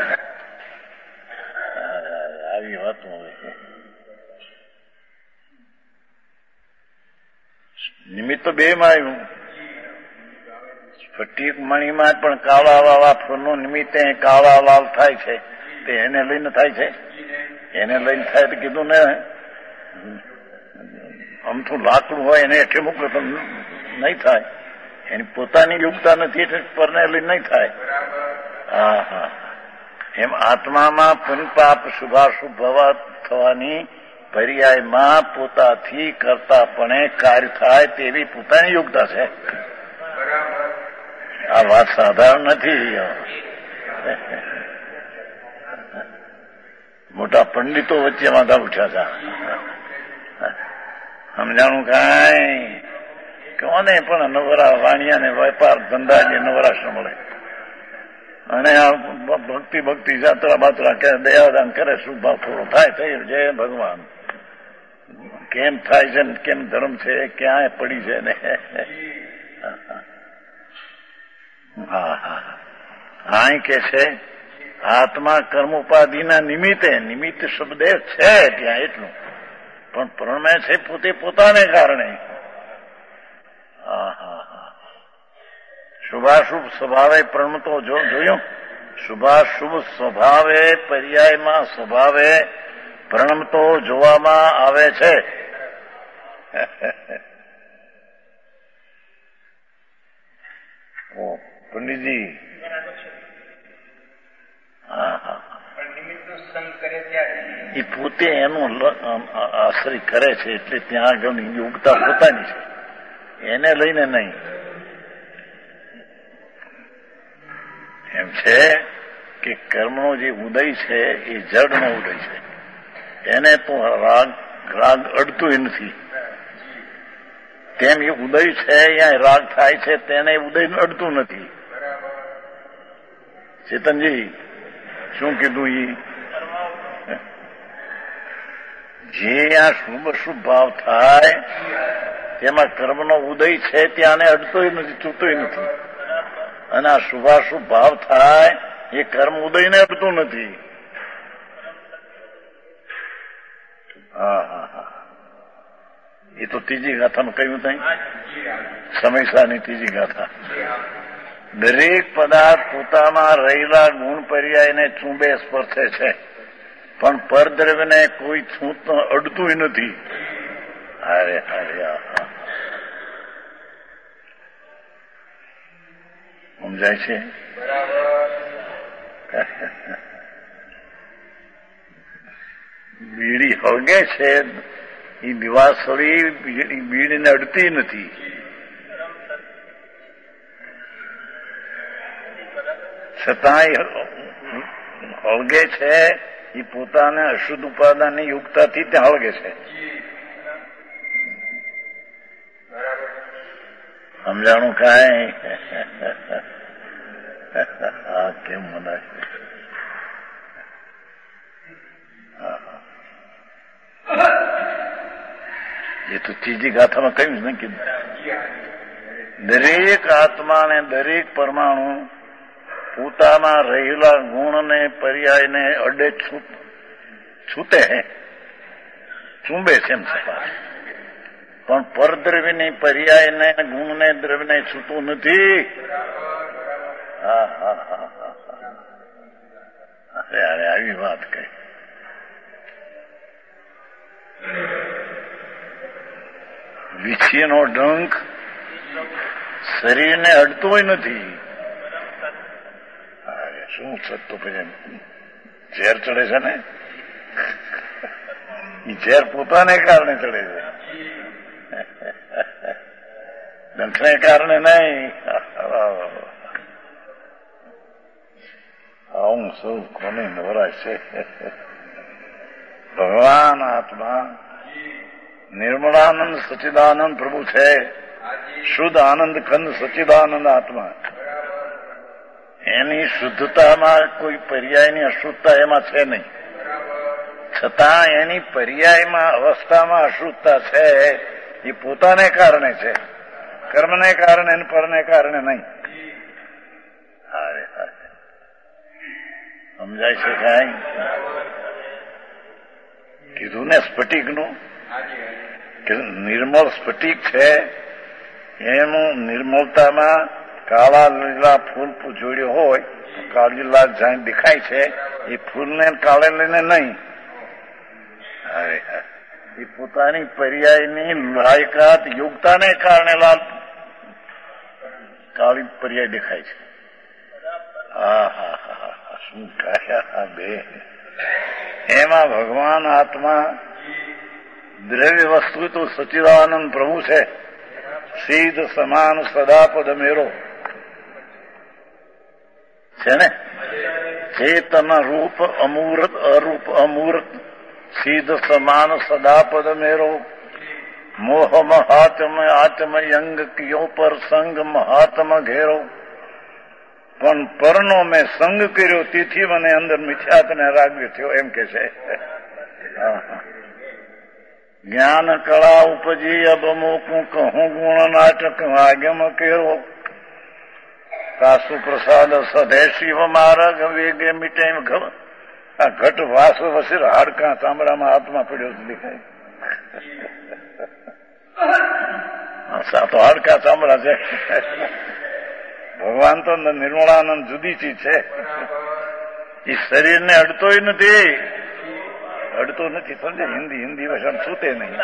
આવી વાતો હોય. નિમિત્ત તો બે માં આવ્યું. સ્ફટિક મણીમાં પણ કાળા વાળા ફૂલનું નિમિત્તે કાળા લાલ થાય છે, તે એને લઈને થાય છે. એને લઈને થાય તો કીધું ને, અમથું લાકડું હોય એને એઠે મૂકે તો નહીં થાય. એની પોતાની યોગ્યતા નથી એટલે પરને લઈને નહીં થાય. એમ આત્મામાં પુનપાપ શુભાશુભ ભવા થવાની પર્યાયમાં પોતાથી કરતાપણે કાર્ય થાય તેવી પોતાની યોગ્યતા છે. આ વાત સાધારણ નથી. મોટા પંડિતો વચ્ચે વાંધા ઉઠ્યા હતા. સમજાણું કાંઈ કોને પણ નવરા વાણિયા ને વેપાર ધંધા જે નવરાશ મળે, અને આ ભક્તિ જાત્રા બાત્રા કરે, દયાદાન કરે, શુભ ભાવ થોડો થાય થયું. જય ભગવાન. કેમ થાય છે ને કેમ ધર્મ છે ક્યાંય પડી છે ને. અહીં કે છે આત્મા કર્મ ઉપાધિના નિમિત્તે, નિમિત્ત શબ્દ છે ત્યાં એટલું, પણ પ્રણમે છે પોતે પોતાને કારણે. શુભાશુભ સ્વભાવે પ્રણમતો જોયું. શુભાશુભ સ્વભાવે પર્યાયમાં સ્વભાવે પ્રણમતો જોવામાં આવે છે. પંડિતજી, સંગ કરે ત્યારે એ પોતે એનું આશ્રય કરે છે, એટલે ત્યાં આગળની યોગ્યતા પોતાની છે, એને લઈને નહીં. એમ છે કે કર્મનો જે ઉદય છે એ જડનો ઉદય છે, એને તો રાગ અડતું નથી. તેમ એ ઉદય છે, અહીંયા રાગ થાય છે, તેને ઉદય અડતું નથી. ચેતનજી શું કીધું? જે આ શુભ શુભ ભાવ થાય તેમાં કર્મનો ઉદય છે, ત્યાંને અડતોય નથી, ચૂતોય નથી. અને આ શુભાશુભ ભાવ થાય એ કર્મ ઉદયને અડતું નથી. હા, એ તો ત્રીજી ગાથામાં કહ્યું તઈ, સમયસાની ત્રીજી ગાથા. દરેક પદાર્થ પોતામાં રહેલા ગુણ પર્યાયને ચૂંબે સ્પર્શે છે, પણ પરદ્રવ્યને કોઈ અડતું નથી. અરે અરે, સમજાય છે? બીડી હળગે છે, એ દિવાસળી બીડીને અડતી નથી. છતાંય હળગે છે, એ પોતાને અશુદ્ધ ઉપાદાનની યુક્તાથી ત્યાં હળગે છે. સમજાણું કાંઈ? હા, કેમ મનાય? એ તો ત્રીજી ગાથામાં કહ્યું ને કે દરેક આત્મા ને દરેક પરમાણુ પોતામાં રહેલા ગુણને પર્યાયને અડે છૂટે ચૂંબે છે એમ સપાટ, પણ પરદ્રવ્યની પર્યાયને ગુણને દ્રવ્યને છૂટું નથી. હા હા હા હા, અરે આવી વાત કહી. વીછીનો ડંખ શરીરને અડતોય નથી. શું થતું? પછી ઝેર ચડે છે ને, એ ઝેર પોતાને કારણે ચડે છે, ડંખને કારણે નહીં. આવું સૌ કોને નવરાશ છે. ભગવાન આત્મા નિર્મળાનંદ સચ્ચિદાનંદ પ્રભુ છે, શુદ્ધ આનંદ ખંડ સચ્ચિદાનંદ આત્મા. એની શુદ્ધતામાં કોઈ પર્યાયની અશુદ્ધતા એમાં છે નહીં, છતાં એની પર્યાયમાં અવસ્થામાં અશુદ્ધતા છે. એ પોતાને કારણે છે, કર્મને કારણે અને પરને કારણે નહીં. સમજાય છે કાંઈ? કીધું ને સ્ફટિકનું, કે નિર્મળ સ્ફટિક છે, એનું નિર્મળતામાં કાળા લીલા ફૂલ જોડ્યો હોય, કાળી લાલ જાણે દેખાય છે, એ ફૂલને કાળે લઈને નહીં. અરે એ પોતાની પર્યાયની લાયકાત યોગ્યતાને કારણે લાલ કાળી પર્યાય દેખાય છે. હા હા હા, શું કહ્યા બે! એમાં ભગવાન આત્મા દ્રવ્ય વસ્તુ તો સચ્ચિદાનંદ પ્રભુ છે, સિદ્ધ સમાન સદાપદ મેરો છે ને, ચેતન રૂપ અમૂર્ત અરૂપ અમૂર્ત સિદ્ધ સમાન સદાપદ મેરો. મોહ મહાત્મ આત્મ યંગ કિયો પર સંગ મહાત્મ ઘેરો. પણ પરનો મેં સંગ કર્યો, તેથી મને અંદર મિથ્યાત્વને રાગ્યો થયો, એમ કે છે. જ્ઞાન કળા ઉપજી અબમુકું કહું ગુણ નાટક આગમ કેરો. કાસુ પ્રસાદ સધે શિવ માર્ગ વેગે મીટે. આ ઘટ વાસ વસીર હાડકા ચામડામાં હાથમાં પડ્યો દેખાય. તો હાડકા ચામડા છે. ભગવાન તો નિર્મળાનંદ જુદી ચીજ છે. એ શરીરને અડતોય નથી, અડતો નથી. સમજે? હિન્દી ભાષામાં છૂતે નહીં.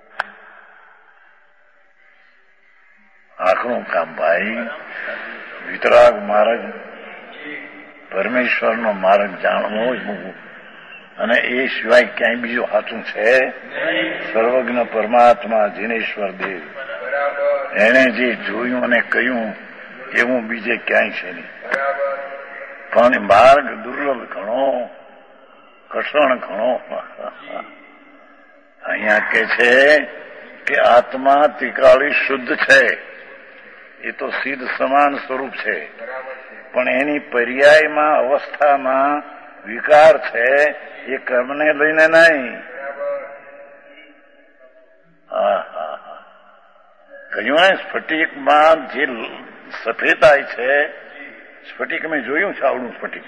આખરું કામ ભાઈ. વિતરાગ માર્ગ, પરમેશ્વરનો માર્ગ જાણવો જ બહુ, અને એ સિવાય ક્યાંય બીજું સાચું છે? સર્વજ્ઞ પરમાત્મા જીનેશ્વર દેવ, એને જે જોયું અને કહ્યું એવું બીજે ક્યાંય છે નહીં. પણ માર્ગ દુર્લભ ઘણો, કઠણ ઘણો. અહીંયા કે છે કે આત્મા ત્રિકાળી શુદ્ધ છે, એ તો સિદ્ધ સમાન સ્વરૂપ છે, પણ એની પર્યાયમાં અવસ્થામાં વિકાર છે, એ કર્મને લઈને નહીં. કહ્યું ને સ્ફટિકમાં જે સફેદાઈ છે, સ્ફટિક મેં જોયું છે, આવડું સ્ફટિક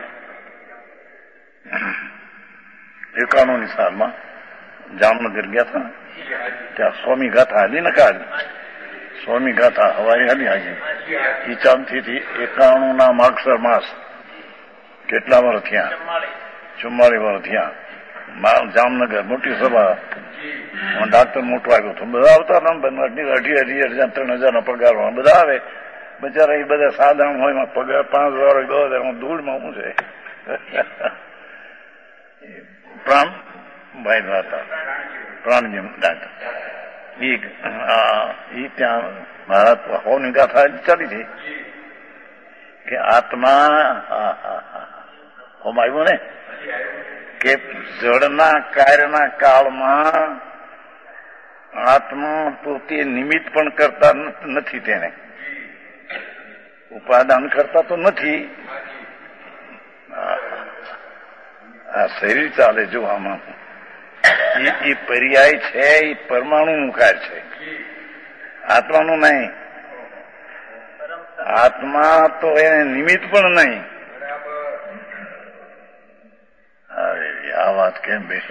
91ની સાલમાં જામનગર ગયા હતા, ત્યાં સ્વામી ગાથા હાલી ને કાઢી, સ્વામી ગાથા હવારી હાલી હાજી ઈ ચાંદથી 91ના માગસર માસ, કેટલા વર્ષ થયા? 44 વર્ષ થયા. જામનગર મોટી સભા, ડાક્ટર મોટો આવ્યો હતો, બધા આવતા હતા, 28,000 3,000 પગાર બધા આવે, બચારા એ બધા સાધારણ હોય, પગાર 5,000 10,000 ધૂળમાં શું છે? પ્રાણભાઈ હતા, પ્રાણજી ડાક્ટર, એ ત્યાં મારા હોની ગાથા ચાલી હતી કે આત્મા હોમ આવ્યું ને કે જળના કાર્યના કાળમાં આત્મા પોતે નિમિત્ત પણ કરતા નથી, તેને ઉપાદાન કરતા તો નથી. આ શરીર ચાલે જો આમાં એ પર્યાય છે, એ પરમાણુનું કાર્ય છે, આત્માનું નહીં. આત્મા તો એને નિમિત્ત પણ નહીં. આ વાત કેમ બે?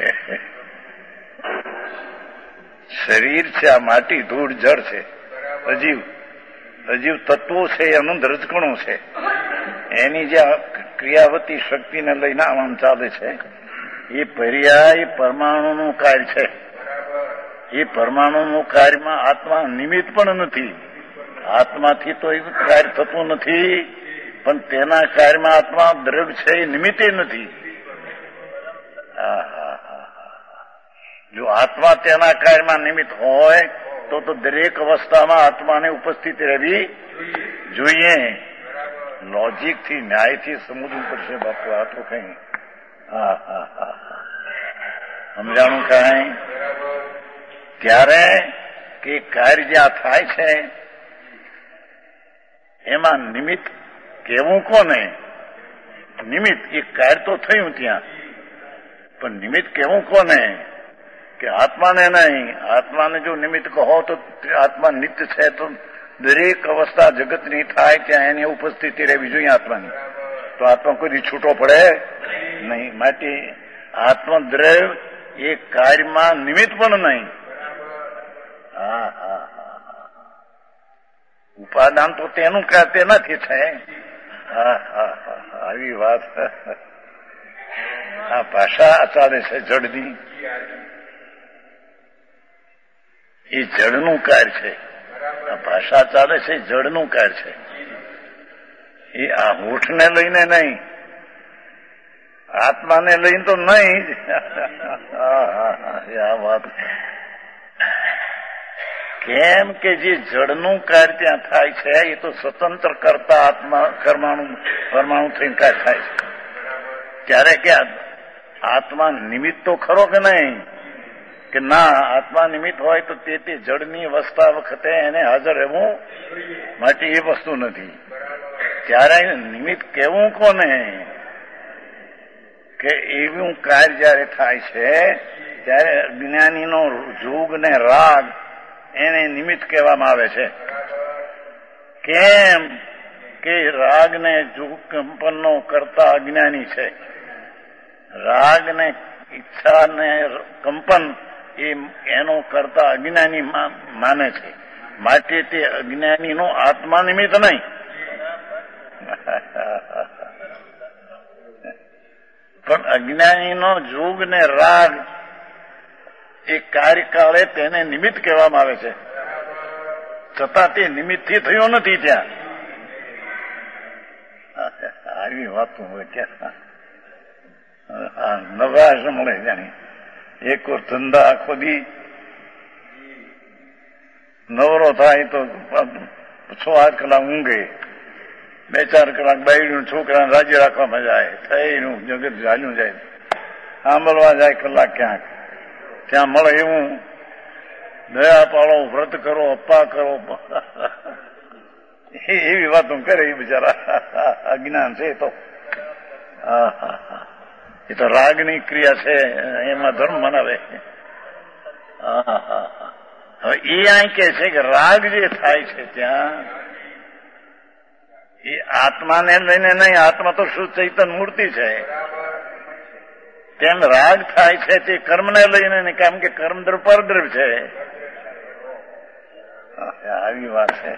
શરીર છે, આ માટી ધૂળ જળ છે, અજીવ તત્વો છે, અનંત રજકણો છે, એની જે ક્રિયાવતી શક્તિને લઈને આમ ચાલે છે, એ પર્યાય પરમાણુનું કાર્ય છે. એ પરમાણુનું કાર્યમાં આત્મા નિમિત્ત પણ નથી. આત્માથી તો એ કાર્ય થતું નથી, પણ તેના કાર્યમાં આત્મા દ્રઢ છે, એ નિમિત્તે નથી. જો આત્મા તેના કાર્યમાં નિમિત્ત હોય તો દરેક અવસ્થામાં આત્માને ઉપસ્થિત રહેવી જોઈએ. લોજિકથી, ન્યાયથી સમજવું પડશે બાપુ. આ તો કઈ સમજાણું કઈ ત્યારે કે કાર્ય જ્યાં થાય છે એમાં નિમિત્ત કેવું કોને? નિમિત્ત એ કાર્ય તો થયું ત્યાં, પણ નિમિત્ત કેવું કોને? કે આત્માને નહીં. આત્માને જો નિમિત્ત કહો તો આત્મા નિત્ય છે, તો દરેક અવસ્થા જગતની થાય ત્યાં એની ઉપસ્થિતિ રહેવી જોઈએ આત્માની. તો આત્મા કોઈ છૂટો પડે નહીં. માટે આત્મદ્રવ્ય એ કાર્યમાં નિમિત્ત પણ નહીં. ઉપાદાન તો તેનું તેનાથી છે. આવી વાત. આ ભાષા ચાલે છે જડની, એ જડનું કાર્ય છે. આ ભાષા ચાલે છે જડનું કાર્ય છે. એ આ હોઠને લઈને નહીં, આત્માને લઈને તો નહીં. આ વાત કેમ કે જે જડનું કાર્ય ત્યાં થાય છે એ તો સ્વતંત્ર કરતા આત્મા પરમાણુ થઈને કાર્ય થાય છે. ત્યારે કે આત્મા નિમિત્ત તો ખરો કે નહીં? કે ના, આત્મા નિમિત્ત હોય તો તે જડની અવસ્થા વખતે એને હાજર રહેવું માટે એ વસ્તુ નથી. ત્યારે નિમિત્ત કેવું કોને? કે એવું કાર્ય જયારે થાય છે ત્યારે અજ્ઞાનીનો જોગ ને રાગ એને નિમિત્ત કહેવામાં આવે છે. કેમ કે રાગ ને જોગ કંપનનો કરતા અજ્ઞાની છે. રાગ ને ઈચ્છા ને કંપન એનો કરતા અજ્ઞાની માને છે. માટે તે અજ્ઞાનીનો આત્મા નિમિત્ત નહીં. પણ અજ્ઞાનીનો જોગ ને રાગ એ કાર્યકાળે તેને નિમિત્ત કહેવામાં આવે છે. છતાં તે નિમિત્તથી થયો નથી ત્યાં. એવી વાતો હોય ક્યાં નવાશ મળે જાણી. એક વાર ધંધા આખો દી નવરો થાય તો 6-8 કલાક ઊંઘે, 2-4 કલાક બાયડું છોકરાને રાજી રાખવામાં જાય, થઈનું જગત ચાલ્યું જાય, સાંભળવા જાય કલાક ક્યાંક, ત્યાં મળે એવું દયા પાડો, વ્રત કરો, અપ્પા કરો, એવી વાતો કરે એ બિચારા. અજ્ઞાન છે તો. એ તો રાગની ક્રિયા છે, એમાં ધર્મ મનાવે. હવે એ અહીં કે છે કે રાગ જે થાય છે ત્યાં એ આત્માને લઈને નહીં, આત્મા તો શુદ્ધ ચૈતન્ય મૂર્તિ છે. તેમ રાગ થાય છે તે કર્મને લઈને નહીં, કેમ કે કર્મ દ્રવ્ય પરદ્રવ્ય છે. આવી વાત છે.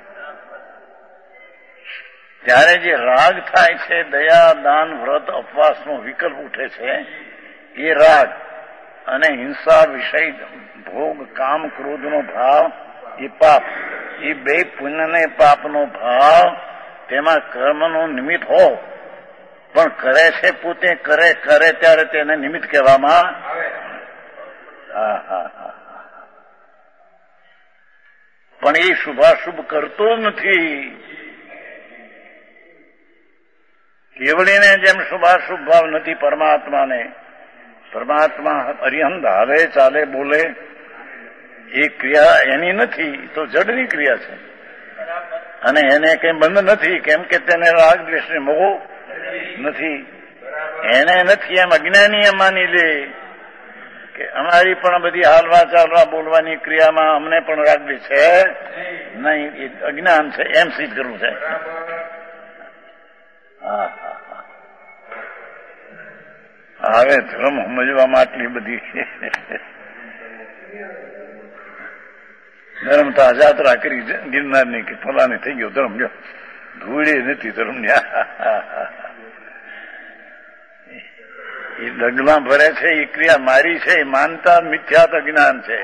ત્યારે જે રાગ થાય છે, દયા, દાન, વ્રત, ઉપવાસનો વિકલ્પ ઉઠે છે એ રાગ, અને હિંસા, વિષય, ભોગ, કામ, ક્રોધનો ભાવ એ પાપ. એ બે પુણ્ય ને પાપનો ભાવ તેમાં કર્મનું નિમિત્ત હો, પણ કરે છે પોતે, કરે ત્યારે તેને નિમિત્ત કહેવામાં પણ એ શુભાશુભ કરતો નથી. કેવળીને જેમ શુભાશુભ ભાવ નથી પરમાત્માને. પરમાત્મા અરિહંત હાલે, ચાલે, બોલે, એ ક્રિયા એની નથી, તો જડની ક્રિયા છે, અને એને કઈ બંધ નથી, કેમ કે તેને રાગ દ્વેષને મોહ નથી. એને નથી એમ અજ્ઞાની એ માની લે કે અમારી પણ બધી હાલવા ચાલવા બોલવાની ક્રિયામાં અમને પણ રાગ દ્વેષ છે નહીં, એ અજ્ઞાન છે એમ સિદ્ધ કરવું છે. હવે ધર્મ સમજવામાં આટલી બધી ધર્મ તો જાત્રા કરી ગિરનારની કે ફલાની થઈ ગયો ધર્મ, જો ધૂળે નથી ધર્મની. એ ડગલા ભરે છે, એ ક્રિયા મારી છે, એ માનતા મિથ્યાત અજ્ઞાન છે.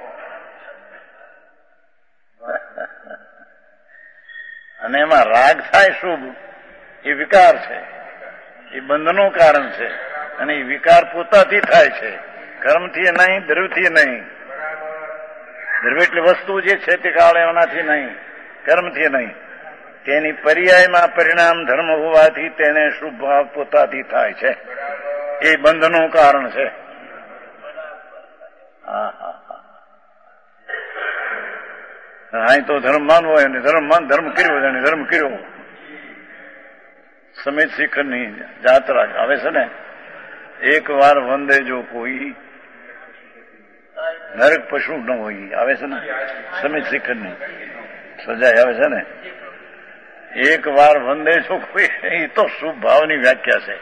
અને એમાં રાગ થાય શુભ, એ વિકાર છે, એ બંધનું કારણ છે, અને એ વિકાર પોતાથી થાય છે, કર્મથી નહીં, દ્રવ્યથી નહીં. દ્રવ્ય એટલે વસ્તુ જે છે તે કાળે એનાથી નહીં, કર્મથી નહીં. તેની પર્યાયમાં પરિણામ ધર્મ હોવાથી તેને શુભ ભાવ પોતાથી થાય છે, એ બંધનું કારણ છે. અહીં તો ધર્મ માનવો હોય અને ધર્મ કર્યો અને ધર્મ કર્યો. સમિત શિખરની જાત્રા આવે છે ને, એક વાર વંદે જો કોઈ નરક પશુ ન હોય, આવે છે ને સમિત શિખરની સજાય આવે છે ને, એક વાર વંદે જો કોઈ, એ તો શુભ ભાવની વ્યાખ્યા છે.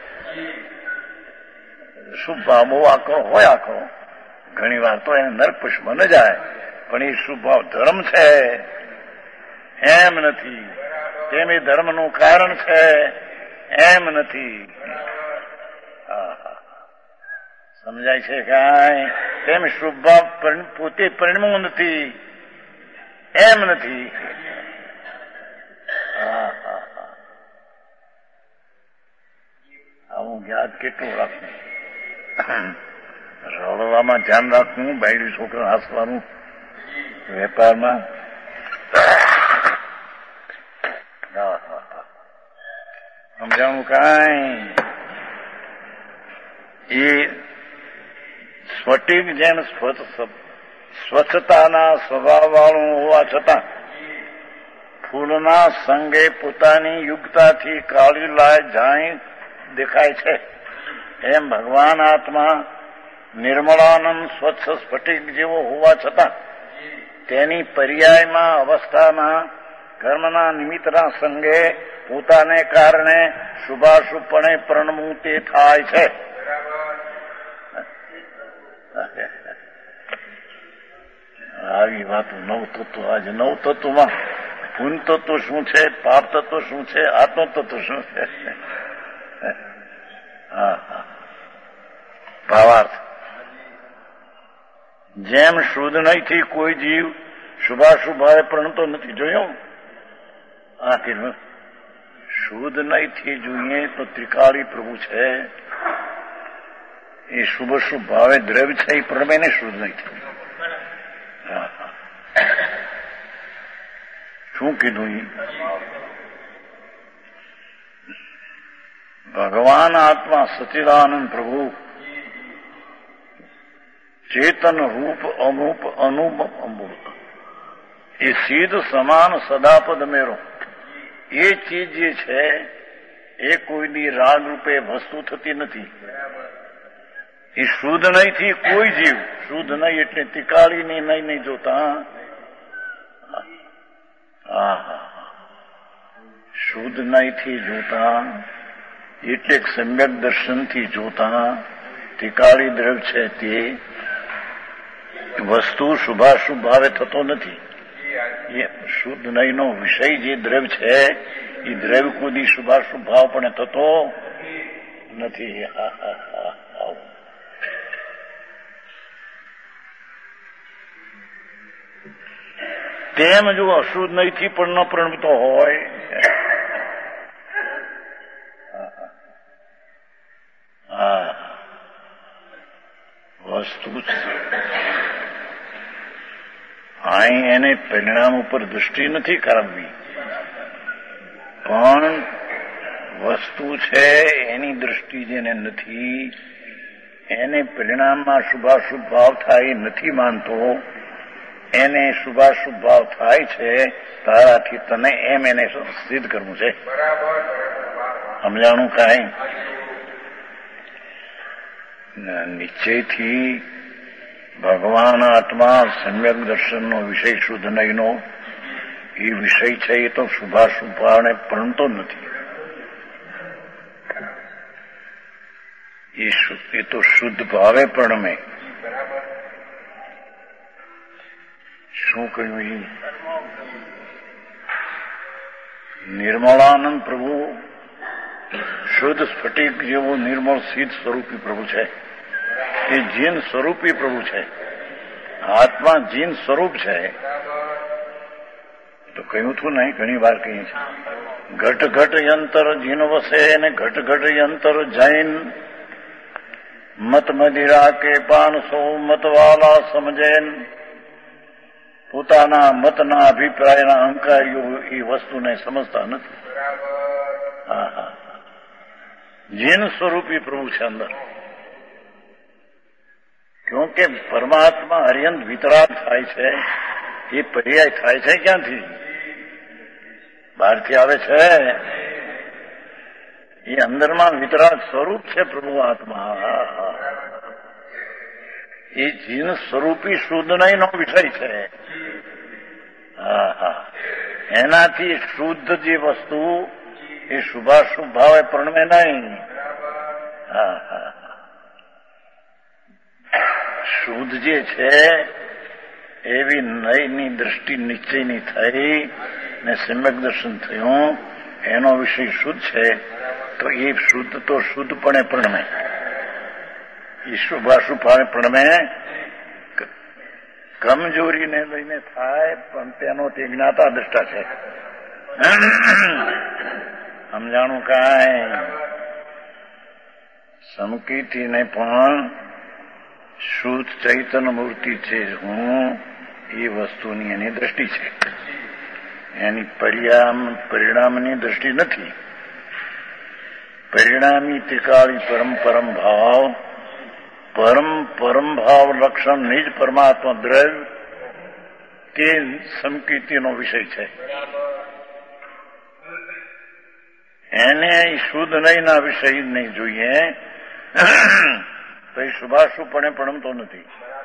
શુભ ભાવ બહુ આકરો હોય, આકરો ઘણી વાર તો એને નરક પશુ બને જાય, પણ એ શુભ ભાવ ધર્મ છે એમ નથી, તેમ એ ધર્મનું કારણ છે એમ નથી. સમજાય છે કાંઈ? તેમ શુભ ભાવ પોતે પરિણમવું નથી એમ નથી. આવું યાદ કેટલું રાખવું, રડવામાં ધ્યાન રાખવું, બાયડી છોકરા હસવાનું વેપારમાં. સમજાણું કાંઈ? એ સ્ફટિક જેમ સ્વચ્છતાના સ્વભાવ વાળું હોવા છતાં ફૂલના સંગે પોતાની યુક્તાથી કાળી લાય જાણી દેખાય છે, એમ ભગવાન આત્મા નિર્મળાનંદ સ્વચ્છ સ્ફટિક જેવો હોવા છતાં તેની પર્યાયમાં અવસ્થામાં કર્મના નિમિત્તના સંગે પોતાને કારણે શુભાશુભપણે પરિણમવું તે થાય છે. આવી વાતો નવ તત્વ. આજે નવ તત્વમાં પુન તત્વ શું છે, પાપ તત્વ શું છે, આત્મ તત્વ શું છે? ભાવાર્થ. જેમ શુદ્ધ નહીંથી કોઈ જીવ શુભાશુભ ભાવે પ્રણતો નથી. જોયું? શુદ્ધ નહીંથી જોઈએ તો ત્રિકાળી પ્રભુ છે એ શુભ શુભ ભાવે દ્રવ્ય છે એ પ્રમે ને શુદ્ધ નહીંથી. શું કીધું? ભગવાન આત્મા સચિદાનંદ પ્રભુ ચેતન રૂપ અમૂપ અનુપ અમૂપ એ સીધ સમાન સદાપદ મેરો એ ચીજ જે છે એ કોઈની રાગ રૂપે વસ્તુ થતી નથી. એ શુદ્ધ નહીંથી કોઈ જીવ શુદ્ધ નહીં એટલે તિકાળીની નહીં જોતા. શુદ્ધ નહીંથી જોતા એટલે સમ્યક દર્શનથી જોતા તિકાળી દ્રવ્ય છે તે વસ્તુ શુભાશુભ ભાવે થતો નથી. એ શુદ્ધ નહીંનો વિષય જે દ્રવ્ય છે એ દ્રવ્ય કુદી શુભાશુભ ભાવ પણ થતો નથી. તેમ જો અશુદ્ધ નહીંથી પણ ન પ્રણતો હોય વસ્તુ અહીં એને પરિણામ ઉપર દૃષ્ટિ નથી કરાવવી, પણ વસ્તુ છે એની દૃષ્ટિ જેને નથી એને પરિણામમાં શુભાશુભ ભાવ થાય નથી માનતો, એને શુભાશુભ ભાવ થાય છે તારાથી તને એમ એને સિદ્ધ કરવું છે. સમજાણું કાંઈ? નિશ્ચયથી ભગવાન આત્મા સમ્યક દર્શનનો વિષય શુદ્ધ નહીંનો એ વિષય છે એ તો શુભાશુભ ભાવને પ્રણતો નથી. એ તો શુદ્ધ ભાવે પ્રણમે. શું કહ્યું? નિર્મળાનંદ પ્રભુ શુદ્ધ સ્ફટિક જેવું નિર્મળ સિદ્ધ સ્વરૂપી પ્રભુ છે. એ જીન સ્વરૂપી પ્રભુ છે. આત્મા જીન સ્વરૂપ છે. તો કહ્યું હતું નહીં, ઘણી વાર કહીએ છીએ, ઘટ ઘટ યંતર જીન વસે ને ઘટ ઘટ યંતર જૈન મત મદિરા કે 500 મતવાલા સમજેન. પોતાના મતના અભિપ્રાયના અહંકારીઓ એ વસ્તુને સમજતા નથી. જીન સ્વરૂપી પ્રભુ છે અંદર. ક્યોંકि પરમાત્મા હરિયંત વિતરાગ થાય છે એ પર્યાય થાય છે ક્યાંથી? બહારથી આવે છે. એ અંદરમાં વિતરાગ સ્વરૂપ છે પ્રભુ આત્મા. એ જીન સ્વરૂપી શુદ્ધ નહીંનો વિષય છે. એનાથી શુદ્ધ જે વસ્તુ એ શુભાશુભ ભાવે પ્રણમે નહીં. શુદ્ધ જે છે એવી નયની દ્રષ્ટિ નિશ્ચયની થઈ ને સમ્યક દર્શન થયું, એનો વિષય શુદ્ધ છે તો એ શુદ્ધ તો શુદ્ધપણે પ્રણમે. એ શુભાશુભ ભાવે પ્રણમે. કમજોરીને લઈને થાય પણ તેનો તે જ્ઞાતા દ્રષ્ટા છે. સમજાણું કાંઈ? સમકીતીને પણ શુદ્ધ ચૈતન્ય મૂર્તિ છે હું એ વસ્તુની એની દ્રષ્ટિ છે. એની પરિણામની દ્રષ્ટિ નથી. પરિણામી ત્રિકાળી પરમ ભાવ પરમ ભાવ લક્ષણ નિજ પરમાત્મા દ્રવ્ય તે સમકીર્તિનો વિષય છે. એને શુદ્ધ નહીંના વિષય નહીં જોઈએ તો એ શુભાશુભપણે પ્રણમતો નથી.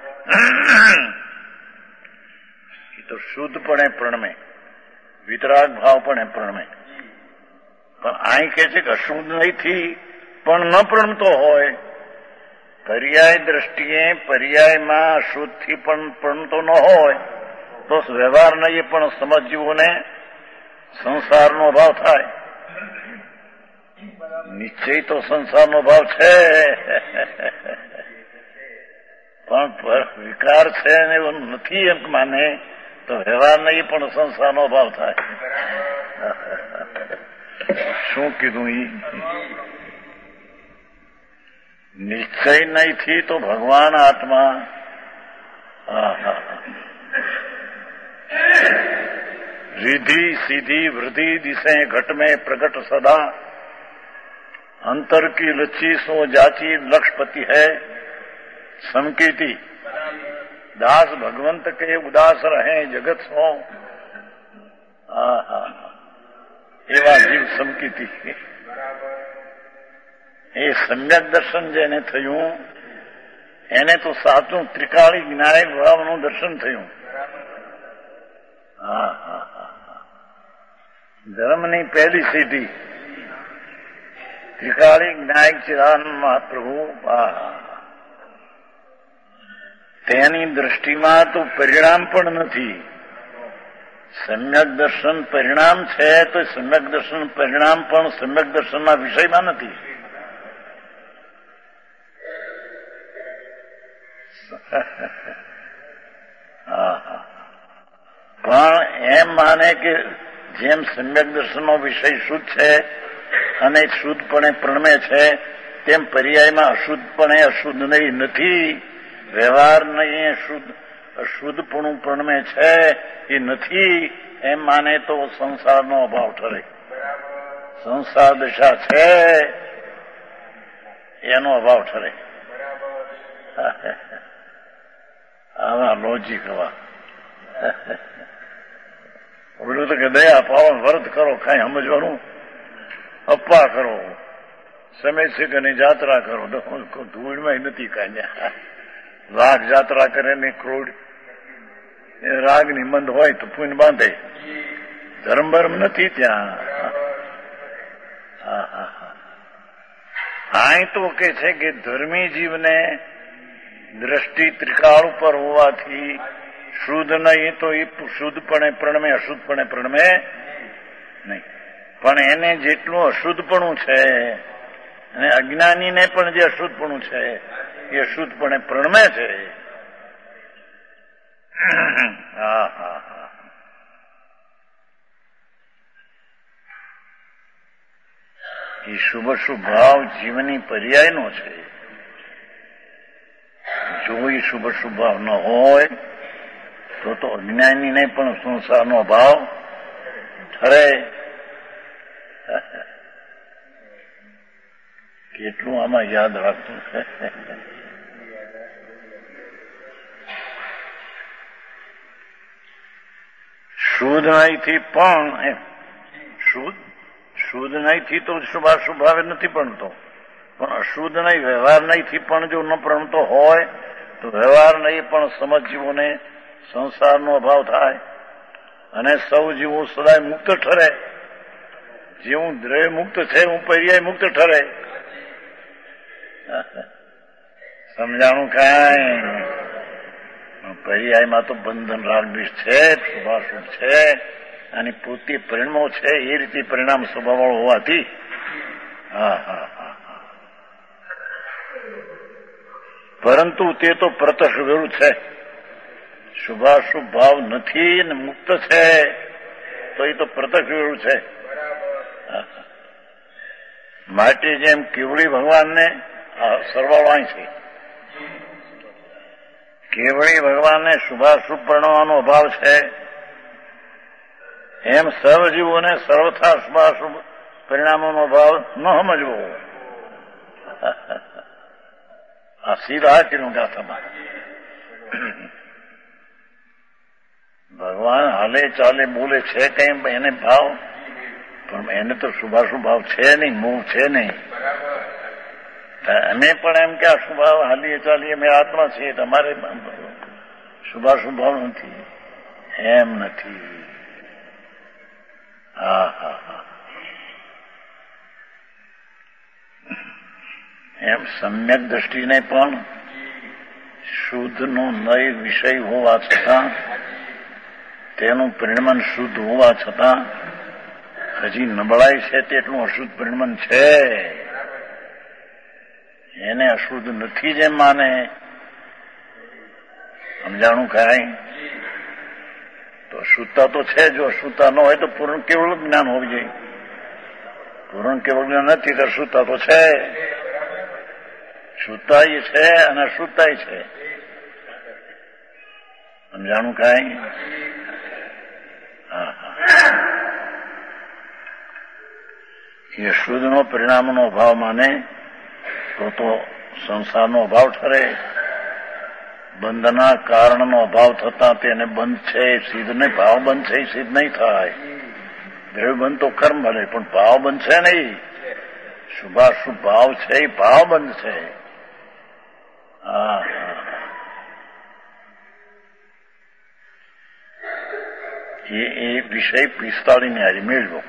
એ તો શુદ્ધપણે પ્રણમે, વિતરાગ ભાવપણે પ્રણમે. પણ અહીં કહે છે કે અશુદ્ધ નહીંથી પણ ન પ્રણમતો હોય. પર્યાય દ્રષ્ટિએ પર્યાયમાં અશુદ્ધથી પણ પ્રણમતો ન હોય તો વ્યવહારને એ પણ સમજજીવોને સંસારનો ભાવ થાય. નિશ્ચય તો સંસારનો ભાવ છે પણ વિકાર છે ને એવું નથી એમ માને તો વ્યવહારને એ પણ સંસારનો ભાવ થાય. શું કીધું ઈ? નિશ્ચય નહીંથી તો ભગવાન આત્મા रिधि सीधी वृद्धि दिशे घट में प्रकट सदा अंतर की लच्छी सो जाची लक्ष्यपति है समकीति दास भगवंत के उदास रहे जगत सो एवा जीव समकीति એ સમ્યક દર્શન જેને થયું એને તો સાચું ત્રિકાળી જ્ઞાયક ભાવનું દર્શન થયું. ધર્મની પહેલી સીધી ત્રિકાળી જ્ઞાયક ચિરાન મહાપ્રભુ તેની દ્રષ્ટિમાં તો પરિણામ પણ નથી. સમ્યક દર્શન પરિણામ છે તો સમ્યક દર્શન પરિણામ પણ સમ્યક દર્શનના વિષયમાં નથી. પણ એમ માને કે જેમ સમ્યક દર્શનનો વિષય શુદ્ધ છે અને શુદ્ધપણે પ્રણમે છે તેમ પર્યાયમાં અશુદ્ધપણે અશુદ્ધ નહીં નથી. વ્યવહાર નહીં અશુદ્ધપણું પ્રણમે છે એ નથી એમ માને તો સંસારનો અભાવ ઠરે. સંસાર દશા છે એનો અભાવ ઠરે. આવા લોજિક હવા બોલું તો કે દયા પાવન વ્રત કરો, કઈ સમજવાનું, અપ્પા કરો, સમય શીખની જાત્રા કરો, ધૂળમાં નથી કાંઈ. રાગ જાત્રા કરે ને ક્રોડ રાગની મંદ હોય તો પૂન બાંધે. ધર્મ બર્મ નથી ત્યાં. હા તો કે છે કે ધર્મી જીવને દ્રષ્ટિ ત્રિકાળ ઉપર હોવાથી શુદ્ધ નહીં તો એ શુદ્ધપણે પ્રણમે, અશુદ્ધપણે પ્રણમે નહીં. પણ એને જેટલું અશુદ્ધપણું છે અને અજ્ઞાનીને પણ જે અશુદ્ધપણું છે એ અશુદ્ધપણે પ્રણમે છે. એ શુભ શુભ ભાવ જીવની પર્યાયનો છે. જો એ શુભ શુભ ભાવ ન હોય તો અજ્ઞાનીને પણ સંસારનો અભાવ ઠરે. કેટલું આમાં યાદ રાખતું છે. શુદ્ધ નહીંથી પણ શુદ્ધ નહીંથી તો શુભાશુભ ભાવે નથી ભણતો, પણ અશુદ્ધ નહીં વ્યવહાર નહીંથી પણ જો ન પ્રણતો હોય તો વ્યવહાર નહીં પણ સમજ જીવોને સંસારનો અભાવ થાય અને સૌ જીવો સદાય મુક્ત ઠરે. જેવું દ્રવ્ય મુક્ત છે હું પર્યાય મુક્ત ઠરે. સમજાણું કાંઈ? પર્યાયમાં તો બંધન રાગદ્વેષ છે, શુભાશુભ છે અને પોતે પરિણામો છે એ રીતે પરિણામ સ્વભાવવાળો હોવાથી પરંતુ તે તો પ્રત્યક્ષ વેરું છે. શુભાશુભ ભાવ નથી અને મુક્ત છે તો એ તો પ્રત્યક્ષ વેરું છે. માટે જેમ કેવડી ભગવાનને સરવાળો અહીં છે, કેવડી ભગવાનને શુભાશુભ પરણવાનો અભાવ છે એમ સર્વજીવોને સર્વથા શુભાશુભ પરિણામોનો ભાવ ન સમજવો. આ સીધા કર્યું ગાથામાં. ભગવાન હાલે ચાલે બોલે છે કઈ એને ભાવ, પણ એને તો શુભાશુભ ભાવ છે નહીં, મોહ છે નહીં. અમે પણ એમ કે આ શુભાવ હાલીએ ચાલીએ અમે આત્મા છીએ, તમારે શુભાશુભ ભાવ નથી, એમ નથી. એમ સમ્યક દ્રષ્ટિને પણ શુદ્ધનો નય વિષય હોવા છતાં, તેનું પરિણમન શુદ્ધ હોવા છતાં હજી નબળાઈ છે તેટલું અશુદ્ધ પરિણમન છે. એને અશુદ્ધ નથી જેમ માને. સમજાણું કાંઈ? તો અશુદ્ધતા તો છે, જો અશુદ્ધતા ન હોય તો પૂર્ણ કેવળ જ્ઞાન હોવું જોઈએ. પૂર્ણ કેવળ જ્ઞાન નથી તો શુદ્ધતા તો છે, શુદ્ધતાય છે અને શુદ્ધતાય છે. સમજાણું કાંઈ? એ શુદ્ધનો પરિણામનો અભાવ માને તો સંસારનો અભાવ ઠરે. બંધના કારણનો અભાવ થતા તેને બંધ છે સિદ્ધ નહીં, ભાવ બંધ છે એ સિદ્ધ નહીં થાય. દ્રવ્ય બંધ તો કર્મ બને પણ ભાવ બંધ છે નહીં. શુભાશુભ ભાવ છે એ ભાવ બંધ છે. એ વિષય 45 ની હારી મેળવ્યો.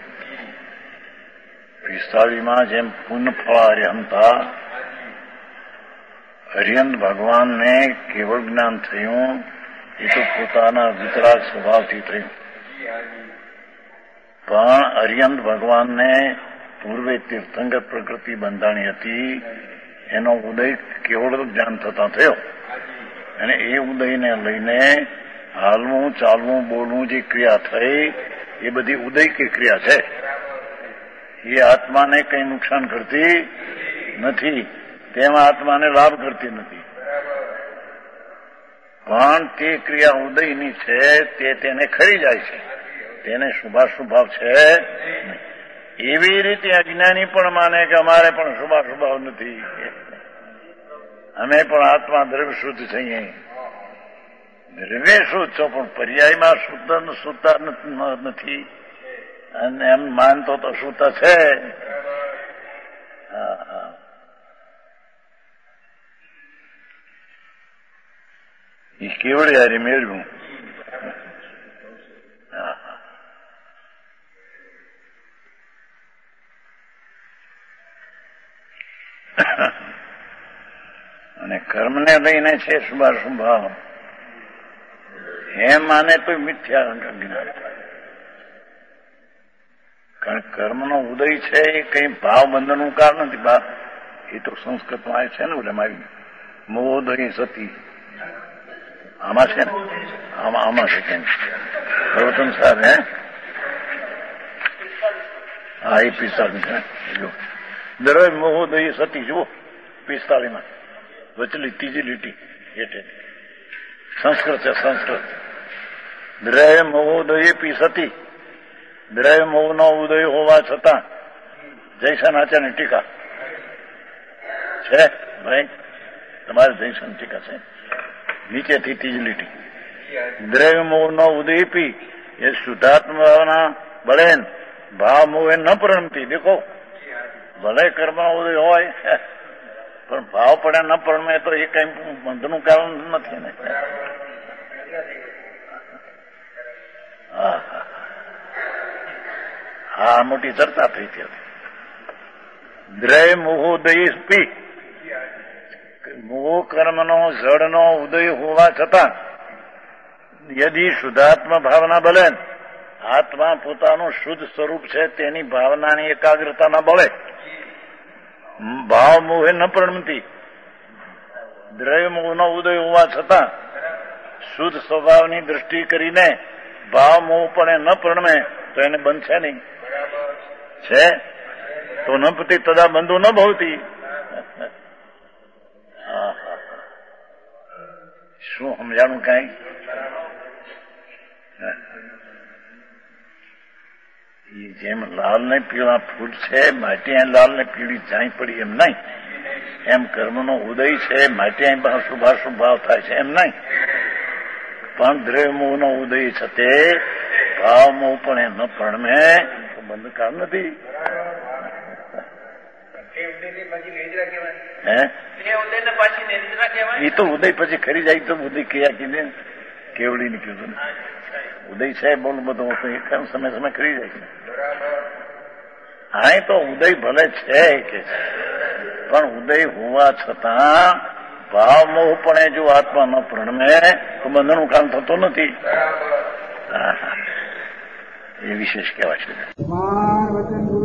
45 જેમ પુનઃ ફળાર્યંતા હરિયંત ભગવાનને કેવળ જ્ઞાન થયું એ તો પોતાના વિતરાગ સ્વભાવથી થયું. પણ હરિયંત ભગવાનને પૂર્વે તીર્થંકર પ્રકૃતિ બંધાણી હતી, એનો ઉદય કેવળ જ્ઞાન થતા થયો. અને એ ઉદયને લઈને હાલવું, ચાલવું, બોલવું જે ક્રિયા થઈ એ બધી ઉદય કે ક્રિયા છે. એ આત્માને કંઈ નુકસાન કરતી નથી, તેમાં આત્માને લાભ કરતી નથી. પણ તે ક્રિયા ઉદયની છે તે તેને ખરી જાય છે, તેને શુભાશુભાવ છે નહીં. એવી રીતે અજ્ઞાની પણ માને કે અમારે પણ શુભાશુભાવ નથી, અમે પણ આત્મા દ્રવ્ય શુદ્ધ છીએ. દ્રવ્ય શુદ્ધ છો પણ પર્યાયમાં શુદ્ધતા નથી, અને એમ માનતો તો શુદ્ધ છે. એ કેવળ યારી મેળવું. અને કર્મને લઈને છે શુભાશુભ ભાવ, એમ માને તો મિથ્યા જ્ઞાન. કારણ કર્મનો ઉદય છે એ કઈ ભાવ બંધનનું કારણ નથી. એ તો સંસ્કૃતમાં આવે છે ને, ઓલામાં આવી મોદય સતી આમાં છે ને, આમાં છે કેમ પ્રવચન સાહેબ હે? હા, એ 45 છે. જો દ્રવ્ય મોહોદય સતી જુઓ 45 વચલી ત્રીજી લીટી એટલે સંસ્કૃત છે. સંસ્કૃત દ્રવ્ય મોહોદય પી સતી, દ્રવ્ય મોહનો ઉદય હોવા છતાં જયસનાચાર્યની ટીકા છે ભાઈ, તમારે જયસન ટીકા છે નીચેથી ત્રીજી લીટી. દ્રવ્ય મોહનો ઉદય પી એ શુદ્ધાત્મા બળેન ભાવ મોહે ન પરિણમતી. દેખો ભલે કર્મનો ઉદય હોય પણ ભાવ પડે ન પરણમે તો એ કઈ બંધનું કારણ નથી ને. હા, મોટી ચર્ચા થઈ હતી. દ્રવ્ય મોહોદય પી, મોહ કર્મનો જડનો ઉદય હોવા છતાં યદિ શુદ્ધાત્મા ભાવના બલે, આત્મા પોતાનું શુદ્ધ સ્વરૂપ છે તેની ભાવનાની એકાગ્રતાના બળે ભાવ મોહે ન પરિણમતી. દ્રવ્ય મોહનો ઉદય હોવા છતાં શુદ્ધ સ્વભાવની દ્રષ્ટિ કરીને ભાવ મોહ પણ ન પરિણમે તો એને બંધ છે નહીં. છે તો ન પતિ તદા બંધુ ન ભવતી. શું સમજાણું કઈ? જેમ લાલ ને પીળા ફૂલ છે, માટી લાલ ને પીળી જાઈ પડી એમ નહીં. એમ કર્મનો ઉદય છે, માટી શુભાશુભ ભાવ થાય છે એમ નહીં. પણ દ્રવ્ય મોહનો ઉદય છે તે ભાવ મોહ પણ એમ ન પરણમે તો બંધકાર નથી. એ તો ઉદય પછી ખરી જાય તો ઉદય ક્યાં કીધે કેવડી ની કીધું. ઉદય છે બોલ બધું સમય ખરી જાય છે. હા, તો ઉદય ભલે છે કે પણ ઉદય હોવા છતાં ભાવ મોહ પણ જો આત્મા ન પ્રણમે તો બંધનનું કામ થતું નથી. એ વિશેષ કહેવાય છે.